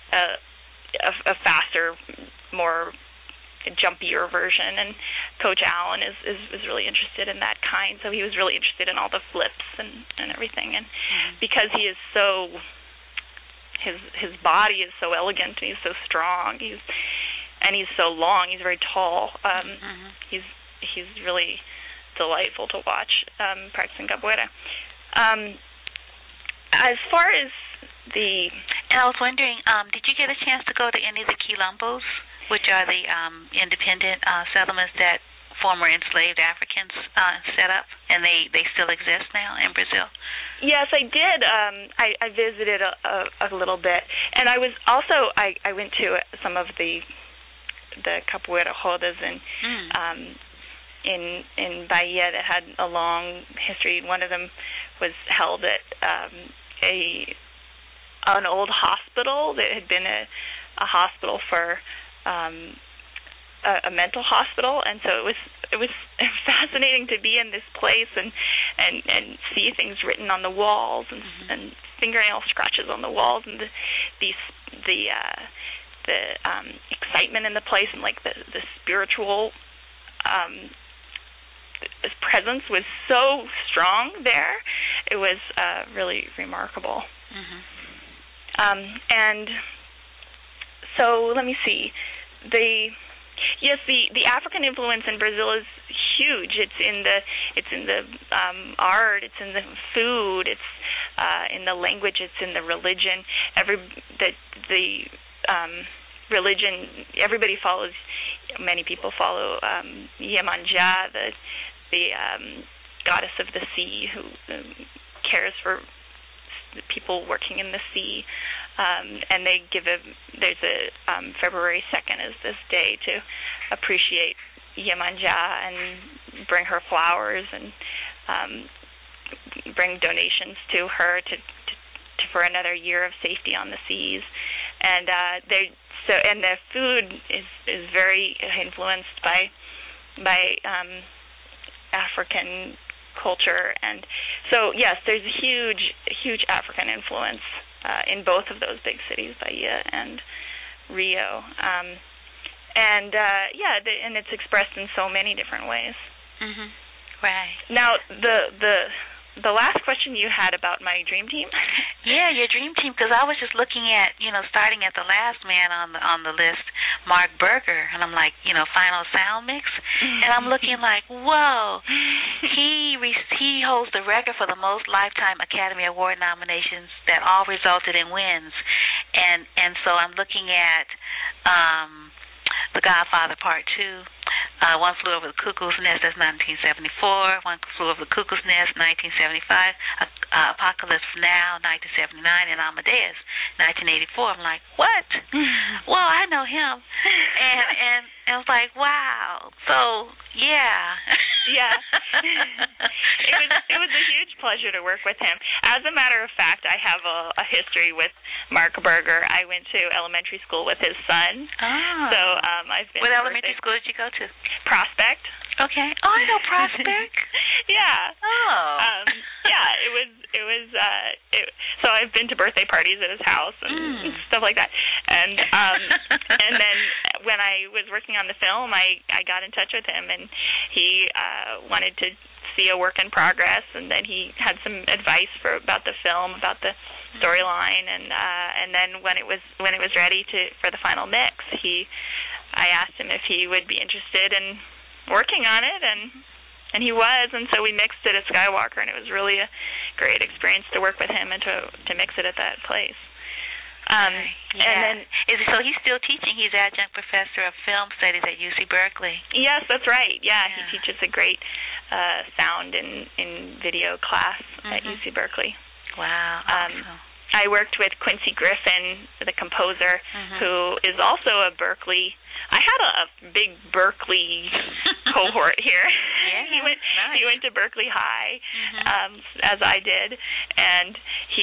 faster, more jumpier version. And Coach Allen is really interested in that kind, so he was really interested in all the flips and everything. And because he is so, his body is so elegant, and he's so strong, he's so long, he's very tall. He's really delightful to watch practicing capoeira. As far as and I was wondering, did you get a chance to go to any of the quilombos, which are the independent settlements that former enslaved Africans set up, and they still exist now in Brazil? Yes, I did. I visited a little bit, and I was also I went to some of the capoeira rodas in Bahia that had a long history. One of them was held at an old hospital that had been a hospital for a mental hospital, and so it was fascinating to be in this place and see things written on the walls and fingernail scratches on the walls, and the excitement in the place, and like the spiritual presence was so strong there. It was really remarkable. And so let me see. The African influence in Brazil is huge. It's in the art. It's in the food. It's in the language. It's in the religion. The religion. Everybody follows. Many people follow Iemanjá, the goddess of the sea, who cares for the people working in the sea, and they there's February 2nd is this day to appreciate Iemanjá and bring her flowers and bring donations to her to for another year of safety on the seas. And and the food is very influenced by African culture. And so, yes, there's a huge African influence in both of those big cities, Bahia and Rio. And it's expressed in so many different ways. Mhm. Right. Now, the last question you had about my dream team. Yeah, your dream team, because I was just looking at, starting at the last man on the list, Mark Berger, and I'm like, final sound mix, and I'm looking like, whoa, he holds the record for the most Lifetime Academy Award nominations that all resulted in wins, and so I'm looking at The Godfather Part 2. One Flew Over the Cuckoo's Nest, that's 1974. One Flew Over the Cuckoo's Nest, 1975. Apocalypse Now, 1979. And Amadeus, 1984. I'm like, what? Well, I know him. And I was like, wow. So, yeah. Yeah. It was a huge pleasure to work with him. As a matter of fact, I have a history with Mark Berger. I went to elementary school with his son. Oh. So I've been. What elementary school did you go to? Prospect. Okay. Oh, I know Prospect. Yeah. Oh. Yeah. It was. So I've been to birthday parties at his house and stuff like that. And then when I was working on the film, I got in touch with him, and he wanted to see a work in progress, and then he had some advice about the film, about the storyline, and then when it was ready for the final mix, I asked him if he would be interested in working on it, and he was, and so we mixed it at Skywalker, and it was really a great experience to work with him and to mix it at that place. Yeah. And then, so he's still teaching. He's adjunct professor of film studies at UC Berkeley. Yes, that's right. Yeah. He teaches a great sound in video class at UC Berkeley. Wow. Awesome. I worked with Quincy Griffin, the composer, who is also a Berkeley. I had a big Berkeley cohort here. Yeah, he went to Berkeley High, as I did, and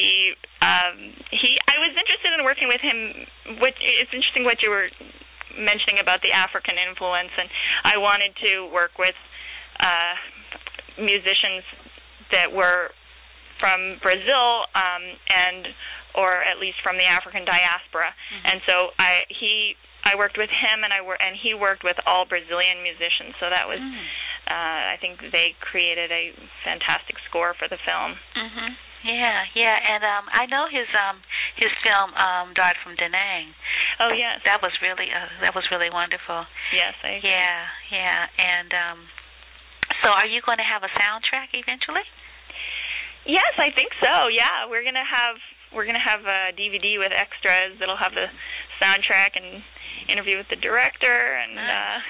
I was interested in working with him. It's interesting what you were mentioning about the African influence, and I wanted to work with musicians that were from Brazil, or at least from the African diaspora. And so I worked with him, and he worked with all Brazilian musicians. So that was, I think they created a fantastic score for the film. Yeah, and I know his film Dart from Da Nang. Oh yes, that was really wonderful. Yes, I agree. Yeah, and so are you going to have a soundtrack eventually? Yes, I think so. Yeah, we're gonna have a DVD with extras that'll have the soundtrack and interview with the director and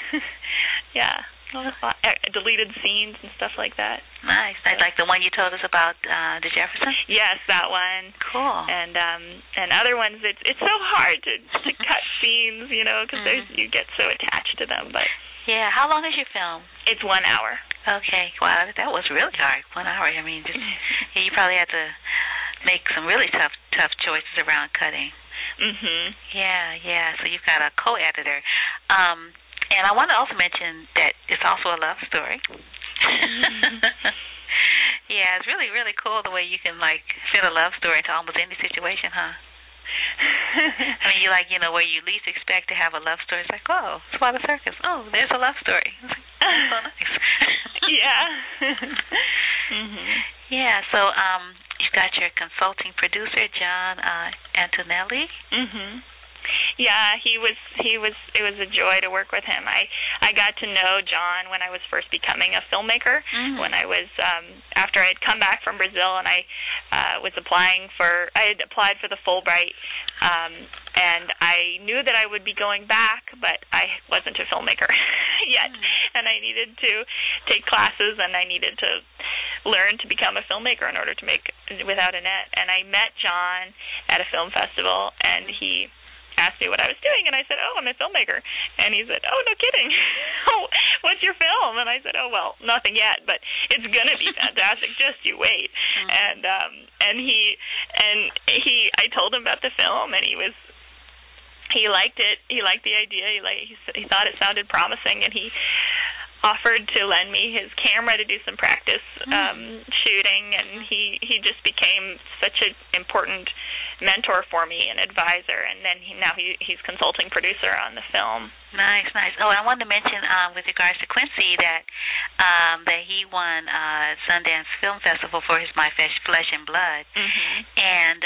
deleted scenes and stuff like that. Nice. Like the one you told us about the Jefferson? Yes, that one. Cool. And other ones. It's so hard to cut scenes, because you get so attached to them. But yeah, how long is your film? It's 1 hour. Okay. Wow, that was really hard. 1 hour. I mean, you probably had to make some really tough choices around cutting. Yeah. So you've got a co-editor. And I want to also mention that it's also a love story. Yeah, it's really, really cool the way you can fit a love story into almost any situation, huh? I mean, where you least expect to have a love story. It's like, oh, Swallow Circus. Oh, there's a love story. It's like, oh, so nice. Yeah. Yeah. So, you've got your consulting producer, John Antonelli. Yeah, it was a joy to work with him. I got to know John when I was first becoming a filmmaker, when I was after I had come back from Brazil, and I had applied for the Fulbright, and I knew that I would be going back, but I wasn't a filmmaker yet, and I needed to take classes, and I needed to learn to become a filmmaker in order to make Without a Net. And I met John at a film festival, and he asked me what I was doing, and I said, oh, I'm a filmmaker. And he said, oh, no kidding. Oh, what's your film? And I said, oh, well, nothing yet, but it's going to be fantastic. Just you wait. And I told him about the film, and he liked it. He liked the idea. He thought it sounded promising, and he offered to lend me his camera to do some practice shooting, and he just became such an important mentor for me and advisor, and then he's consulting producer on the film. Nice. Oh, I wanted to mention with regards to Quincy that he won Sundance Film Festival for his My Flesh and Blood, and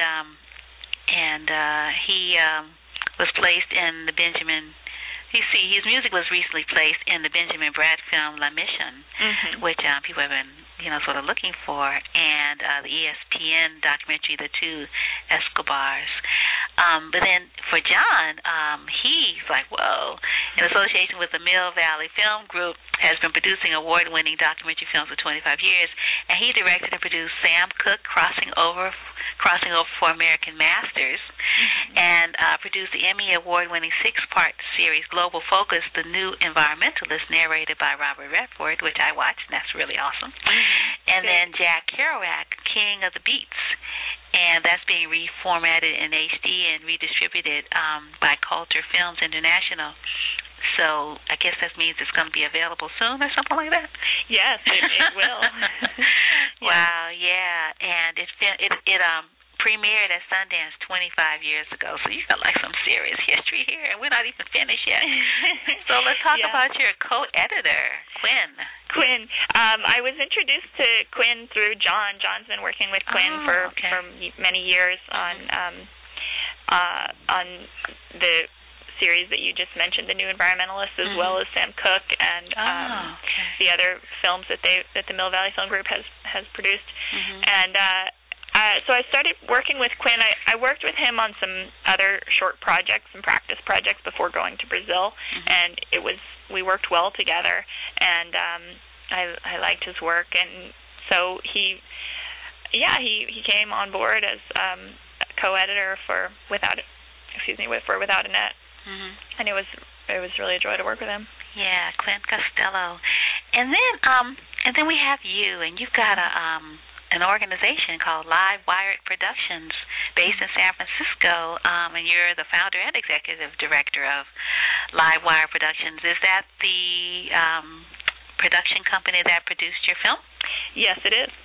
he was placed in the Benjamin. His music was recently placed in the Benjamin Bratt film La Mission, which people have been, sort of looking for, and the ESPN documentary The Two Escobars. But then for John, he's like, whoa, in association with the Mill Valley Film Group, has been producing award-winning documentary films for 25 years, and he directed and produced Sam Cooke, Crossing Over for American Masters, and produced the Emmy Award-winning 6-part series Global Focus, The New Environmentalist, narrated by Robert Redford, which I watched, and that's really awesome. And then Jack Kerouac, King of the Beats, and that's being reformatted in HD and redistributed by Culture Films International. So I guess that means it's going to be available soon or something like that? Yes, it will. Wow, yeah. And it premiered at Sundance 25 years ago, so you got like some serious history here, and we're not even finished yet. So let's talk about your co-editor, Quinn. I was introduced to Quinn through John. John's been working with Quinn for many years on the series that you just mentioned, The New Environmentalist, as well as Sam Cooke and the other films that the Mill Valley Film Group has produced. And so I started working with Quinn. I worked with him on some other short projects and practice projects before going to Brazil, and we worked well together, and I liked his work, and so he came on board as co-editor for Without a Net, and it was really a joy to work with him. Yeah, Quinn Costello, and then we have you, and you've got an organization called Live Wired Productions based in San Francisco, and you're the founder and executive director of Live Wired Productions. Is that the production company that produced your film? Yes, it is.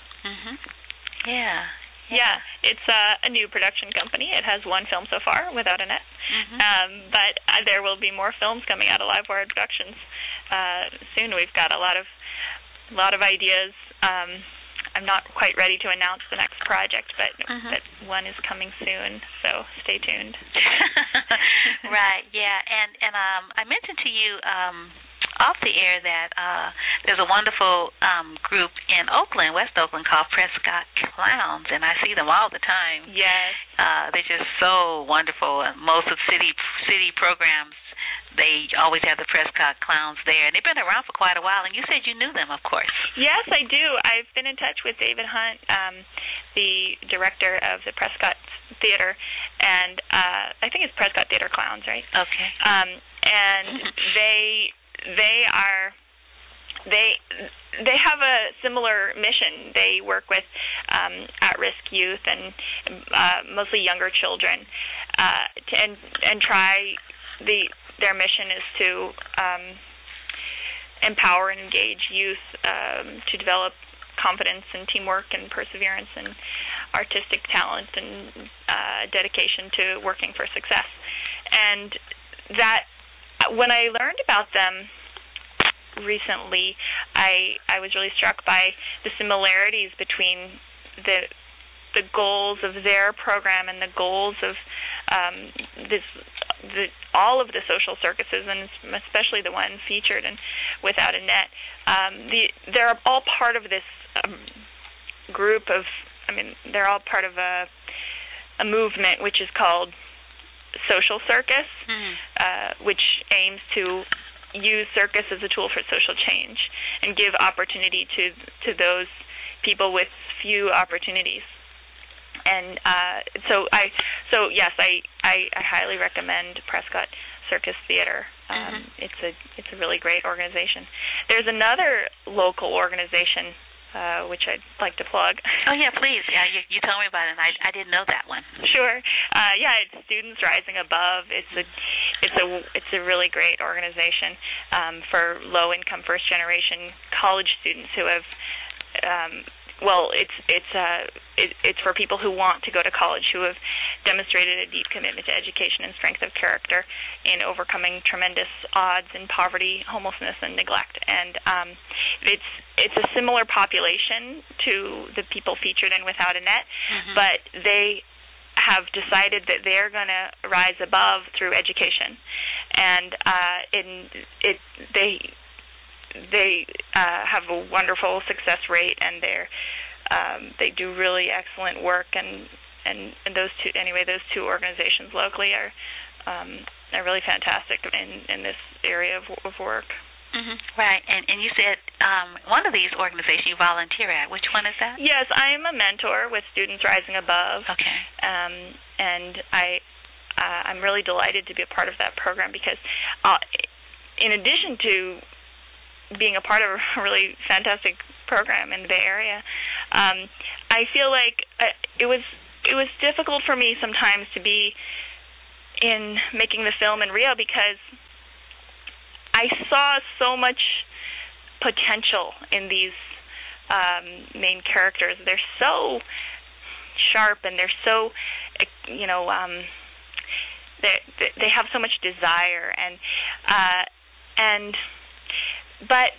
Yeah, it's a new production company. It has one film so far, Without a Net, but there will be more films coming out of Live Wired Productions soon. We've got a lot of ideas. I'm not quite ready to announce the next project, but one is coming soon, so stay tuned. Right, yeah, and I mentioned to you off the air that there's a wonderful group in Oakland, West Oakland, called Prescott Clowns, and I see them all the time. Yes. They're just so wonderful. Most of city programs, they always have the Prescott Clowns there, and they've been around for quite a while, and you said you knew them, of course. Yes, I do. I've been in touch with David Hunt, the director of the Prescott Theater, and I think it's Prescott Theater Clowns, right? Okay. And they have a similar mission. They work with at-risk youth and mostly younger children, and their mission is to empower and engage youth to develop confidence and teamwork and perseverance and artistic talent and dedication to working for success. And that, when I learned about them recently, I was really struck by the similarities between the goals of their program and the goals of all of the social circuses, and especially the one featured in Without a Net. They're all part of this group of, they're all part of a movement which is called Social Circus, which aims to use circus as a tool for social change and give opportunity to those people with few opportunities. And so yes, I highly recommend Prescott Circus Theater. It's a really great organization. There's another local organization which I'd like to plug. Oh yeah, please. Yeah, you told me about it, and I didn't know that one. Sure. It's Students Rising Above. It's a really great organization for low-income first-generation college students who have. It's for people who want to go to college, who have demonstrated a deep commitment to education and strength of character in overcoming tremendous odds in poverty, homelessness, and neglect. And it's a similar population to the people featured in Without a Net, but they have decided that they're going to rise above through education, and they have a wonderful success rate, and they do really excellent work, and those two organizations locally are really fantastic in this area of work. Right, and you said one of these organizations you volunteer at. Which one is that? Yes, I am a mentor with Students Rising Above. Okay. And I'm really delighted to be a part of that program because, in addition to being a part of a really fantastic program in the Bay Area, I feel like it was difficult for me sometimes to be in making the film in Rio because I saw so much potential in these main characters. They're so sharp, and they're so, they have so much desire, but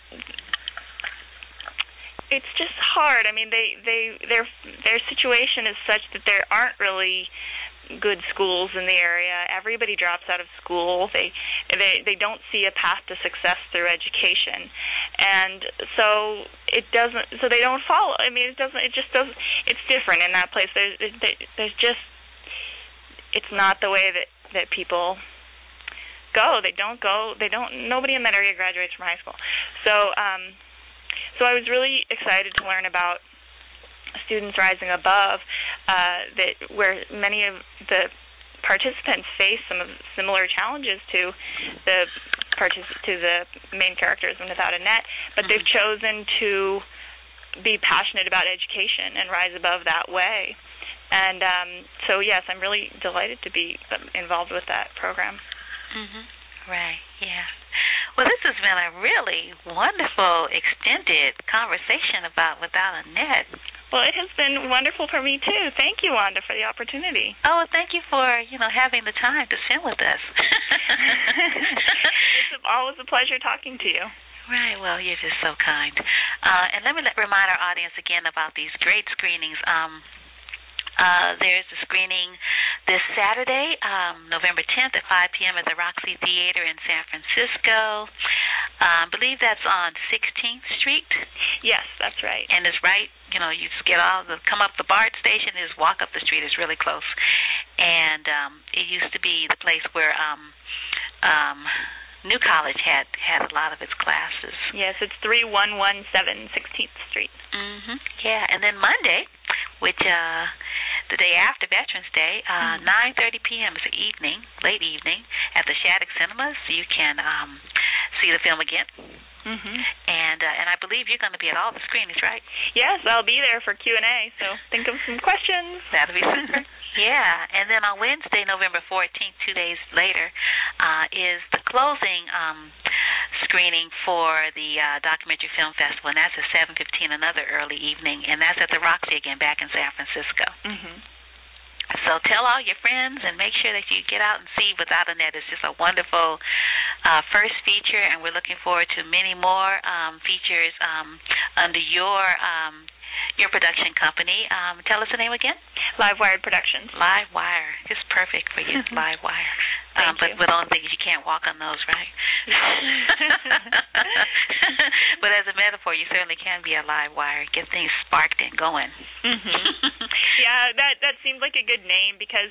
it's just hard. I mean, their situation is such that there aren't really good schools in the area. Everybody drops out of school. They don't see a path to success through education, and so they don't follow. I mean, it just doesn't. It's different in that place. There's just, it's not the way that people go. Nobody in that area graduates from high school. So I was really excited to learn about Students Rising Above, where many of the participants face some of similar challenges to the main characters in Without a Net, but they've chosen to be passionate about education and rise above that way. And so yes, I'm really delighted to be involved with that program. Right, yeah. Well, this has been a really wonderful, extended conversation about Without a Net. Well, it has been wonderful for me, too. Thank you, Wanda, for the opportunity. Oh, thank you for, having the time to spend with us. It's always a pleasure talking to you. Right, well, you're just so kind. And let me remind our audience again about these great screenings. There's a screening this Saturday, November 10th at 5 p.m. at the Roxy Theater in San Francisco. I believe that's on 16th Street. Yes, that's right. And it's right, you just come up the BART station, and just walk up the street. It's really close. And it used to be the place where New College had a lot of its classes. Yes, it's 3117 16th Street. Yeah, and then Monday, which the day after Veterans Day, 9:30 p.m. is the evening, late evening, at the Shattuck Cinemas. You can see the film again. And I believe you're going to be at all the screenings, right? Yes, I'll be there for Q&A, so think of some questions. That'll be super. Yeah, and then on Wednesday, November 14th, 2 days later, is the closing screening for the Documentary Film Festival, and that's at 7:15, another early evening, and that's at the Roxy again, back in San Francisco. So tell all your friends and make sure that you get out and see Without a Net. It's just a wonderful first feature, and we're looking forward to many more features under your production company. Tell us the name again. Livewired Productions. Livewire. It's perfect for you, Livewire. But you. with all the things, you can't walk on those, right? But as a metaphor, you certainly can be a live wire. Get things sparked and going. Yeah, that seems like a good name because,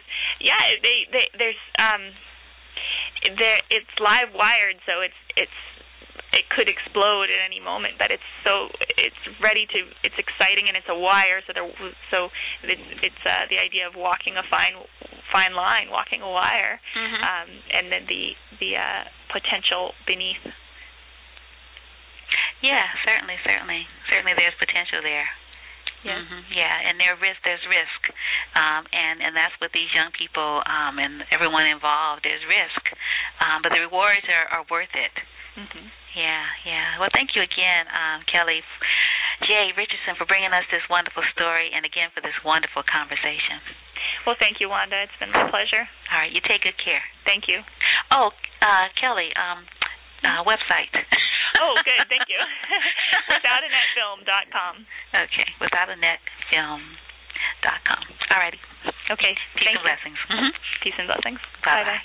it's live wired, so it could explode at any moment, but it's exciting, and it's a wire, so it's the idea of walking a fine line, walking a wire, and then the potential beneath. Yeah, certainly. Certainly there's potential there. Yes. Yeah, and there's risk, and that's with these young people and everyone involved. There's risk, but the rewards are worth it. Yeah. Well, thank you again, Kelly J. Richardson, for bringing us this wonderful story, and again for this wonderful conversation. Well, thank you, Wanda. It's been my pleasure. All right, you take good care. Thank you. Oh, Kelly, website. Oh, good. Thank you. WithoutAnetFilm.com. Okay, WithoutAnetFilm.com. All righty. Okay. Peace and blessings. Peace and blessings. Bye-bye.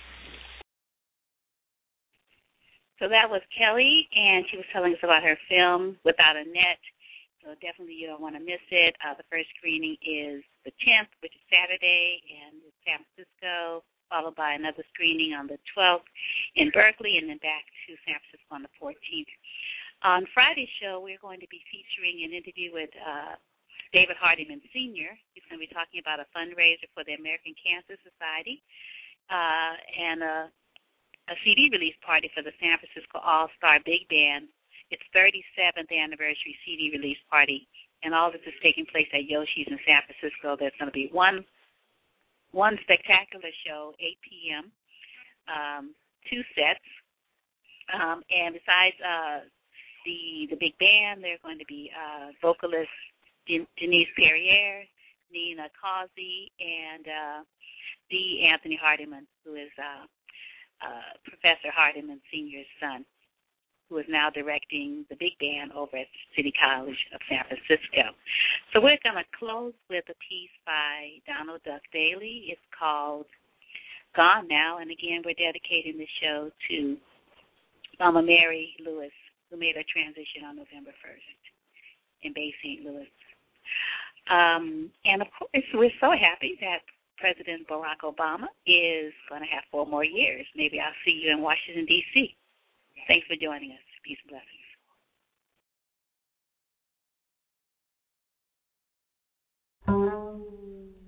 So that was Kelly, and she was telling us about her film, Without a Net. So definitely you don't want to miss it. The first screening is the 10th, which is Saturday, and it's San Francisco, followed by another screening on the 12th in Berkeley, and then back to San Francisco on the 14th. On Friday's show, we're going to be featuring an interview with David Hardiman Sr. He's going to be talking about a fundraiser for the American Cancer Society and a CD release party for the San Francisco All-Star Big Band. It's 37th anniversary CD release party, and all this is taking place at Yoshi's in San Francisco. There's going to be one spectacular show, 8 p.m., 2 sets, and besides the big band, there are going to be vocalist Denise Perrier, Nina Causey, and D. Anthony Hardiman, who is Professor Hardiman Sr.'s son, who is now directing the big band over at City College of San Francisco. So we're going to close with a piece by Donald Duck Daly. It's called Gone Now, and again, we're dedicating the show to Mama Mary Lewis, who made her transition on November 1st in Bay St. Louis. And, of course, we're so happy that President Barack Obama is going to have 4 more years. Maybe I'll see you in Washington, D.C. Thanks for joining us. Peace and blessings.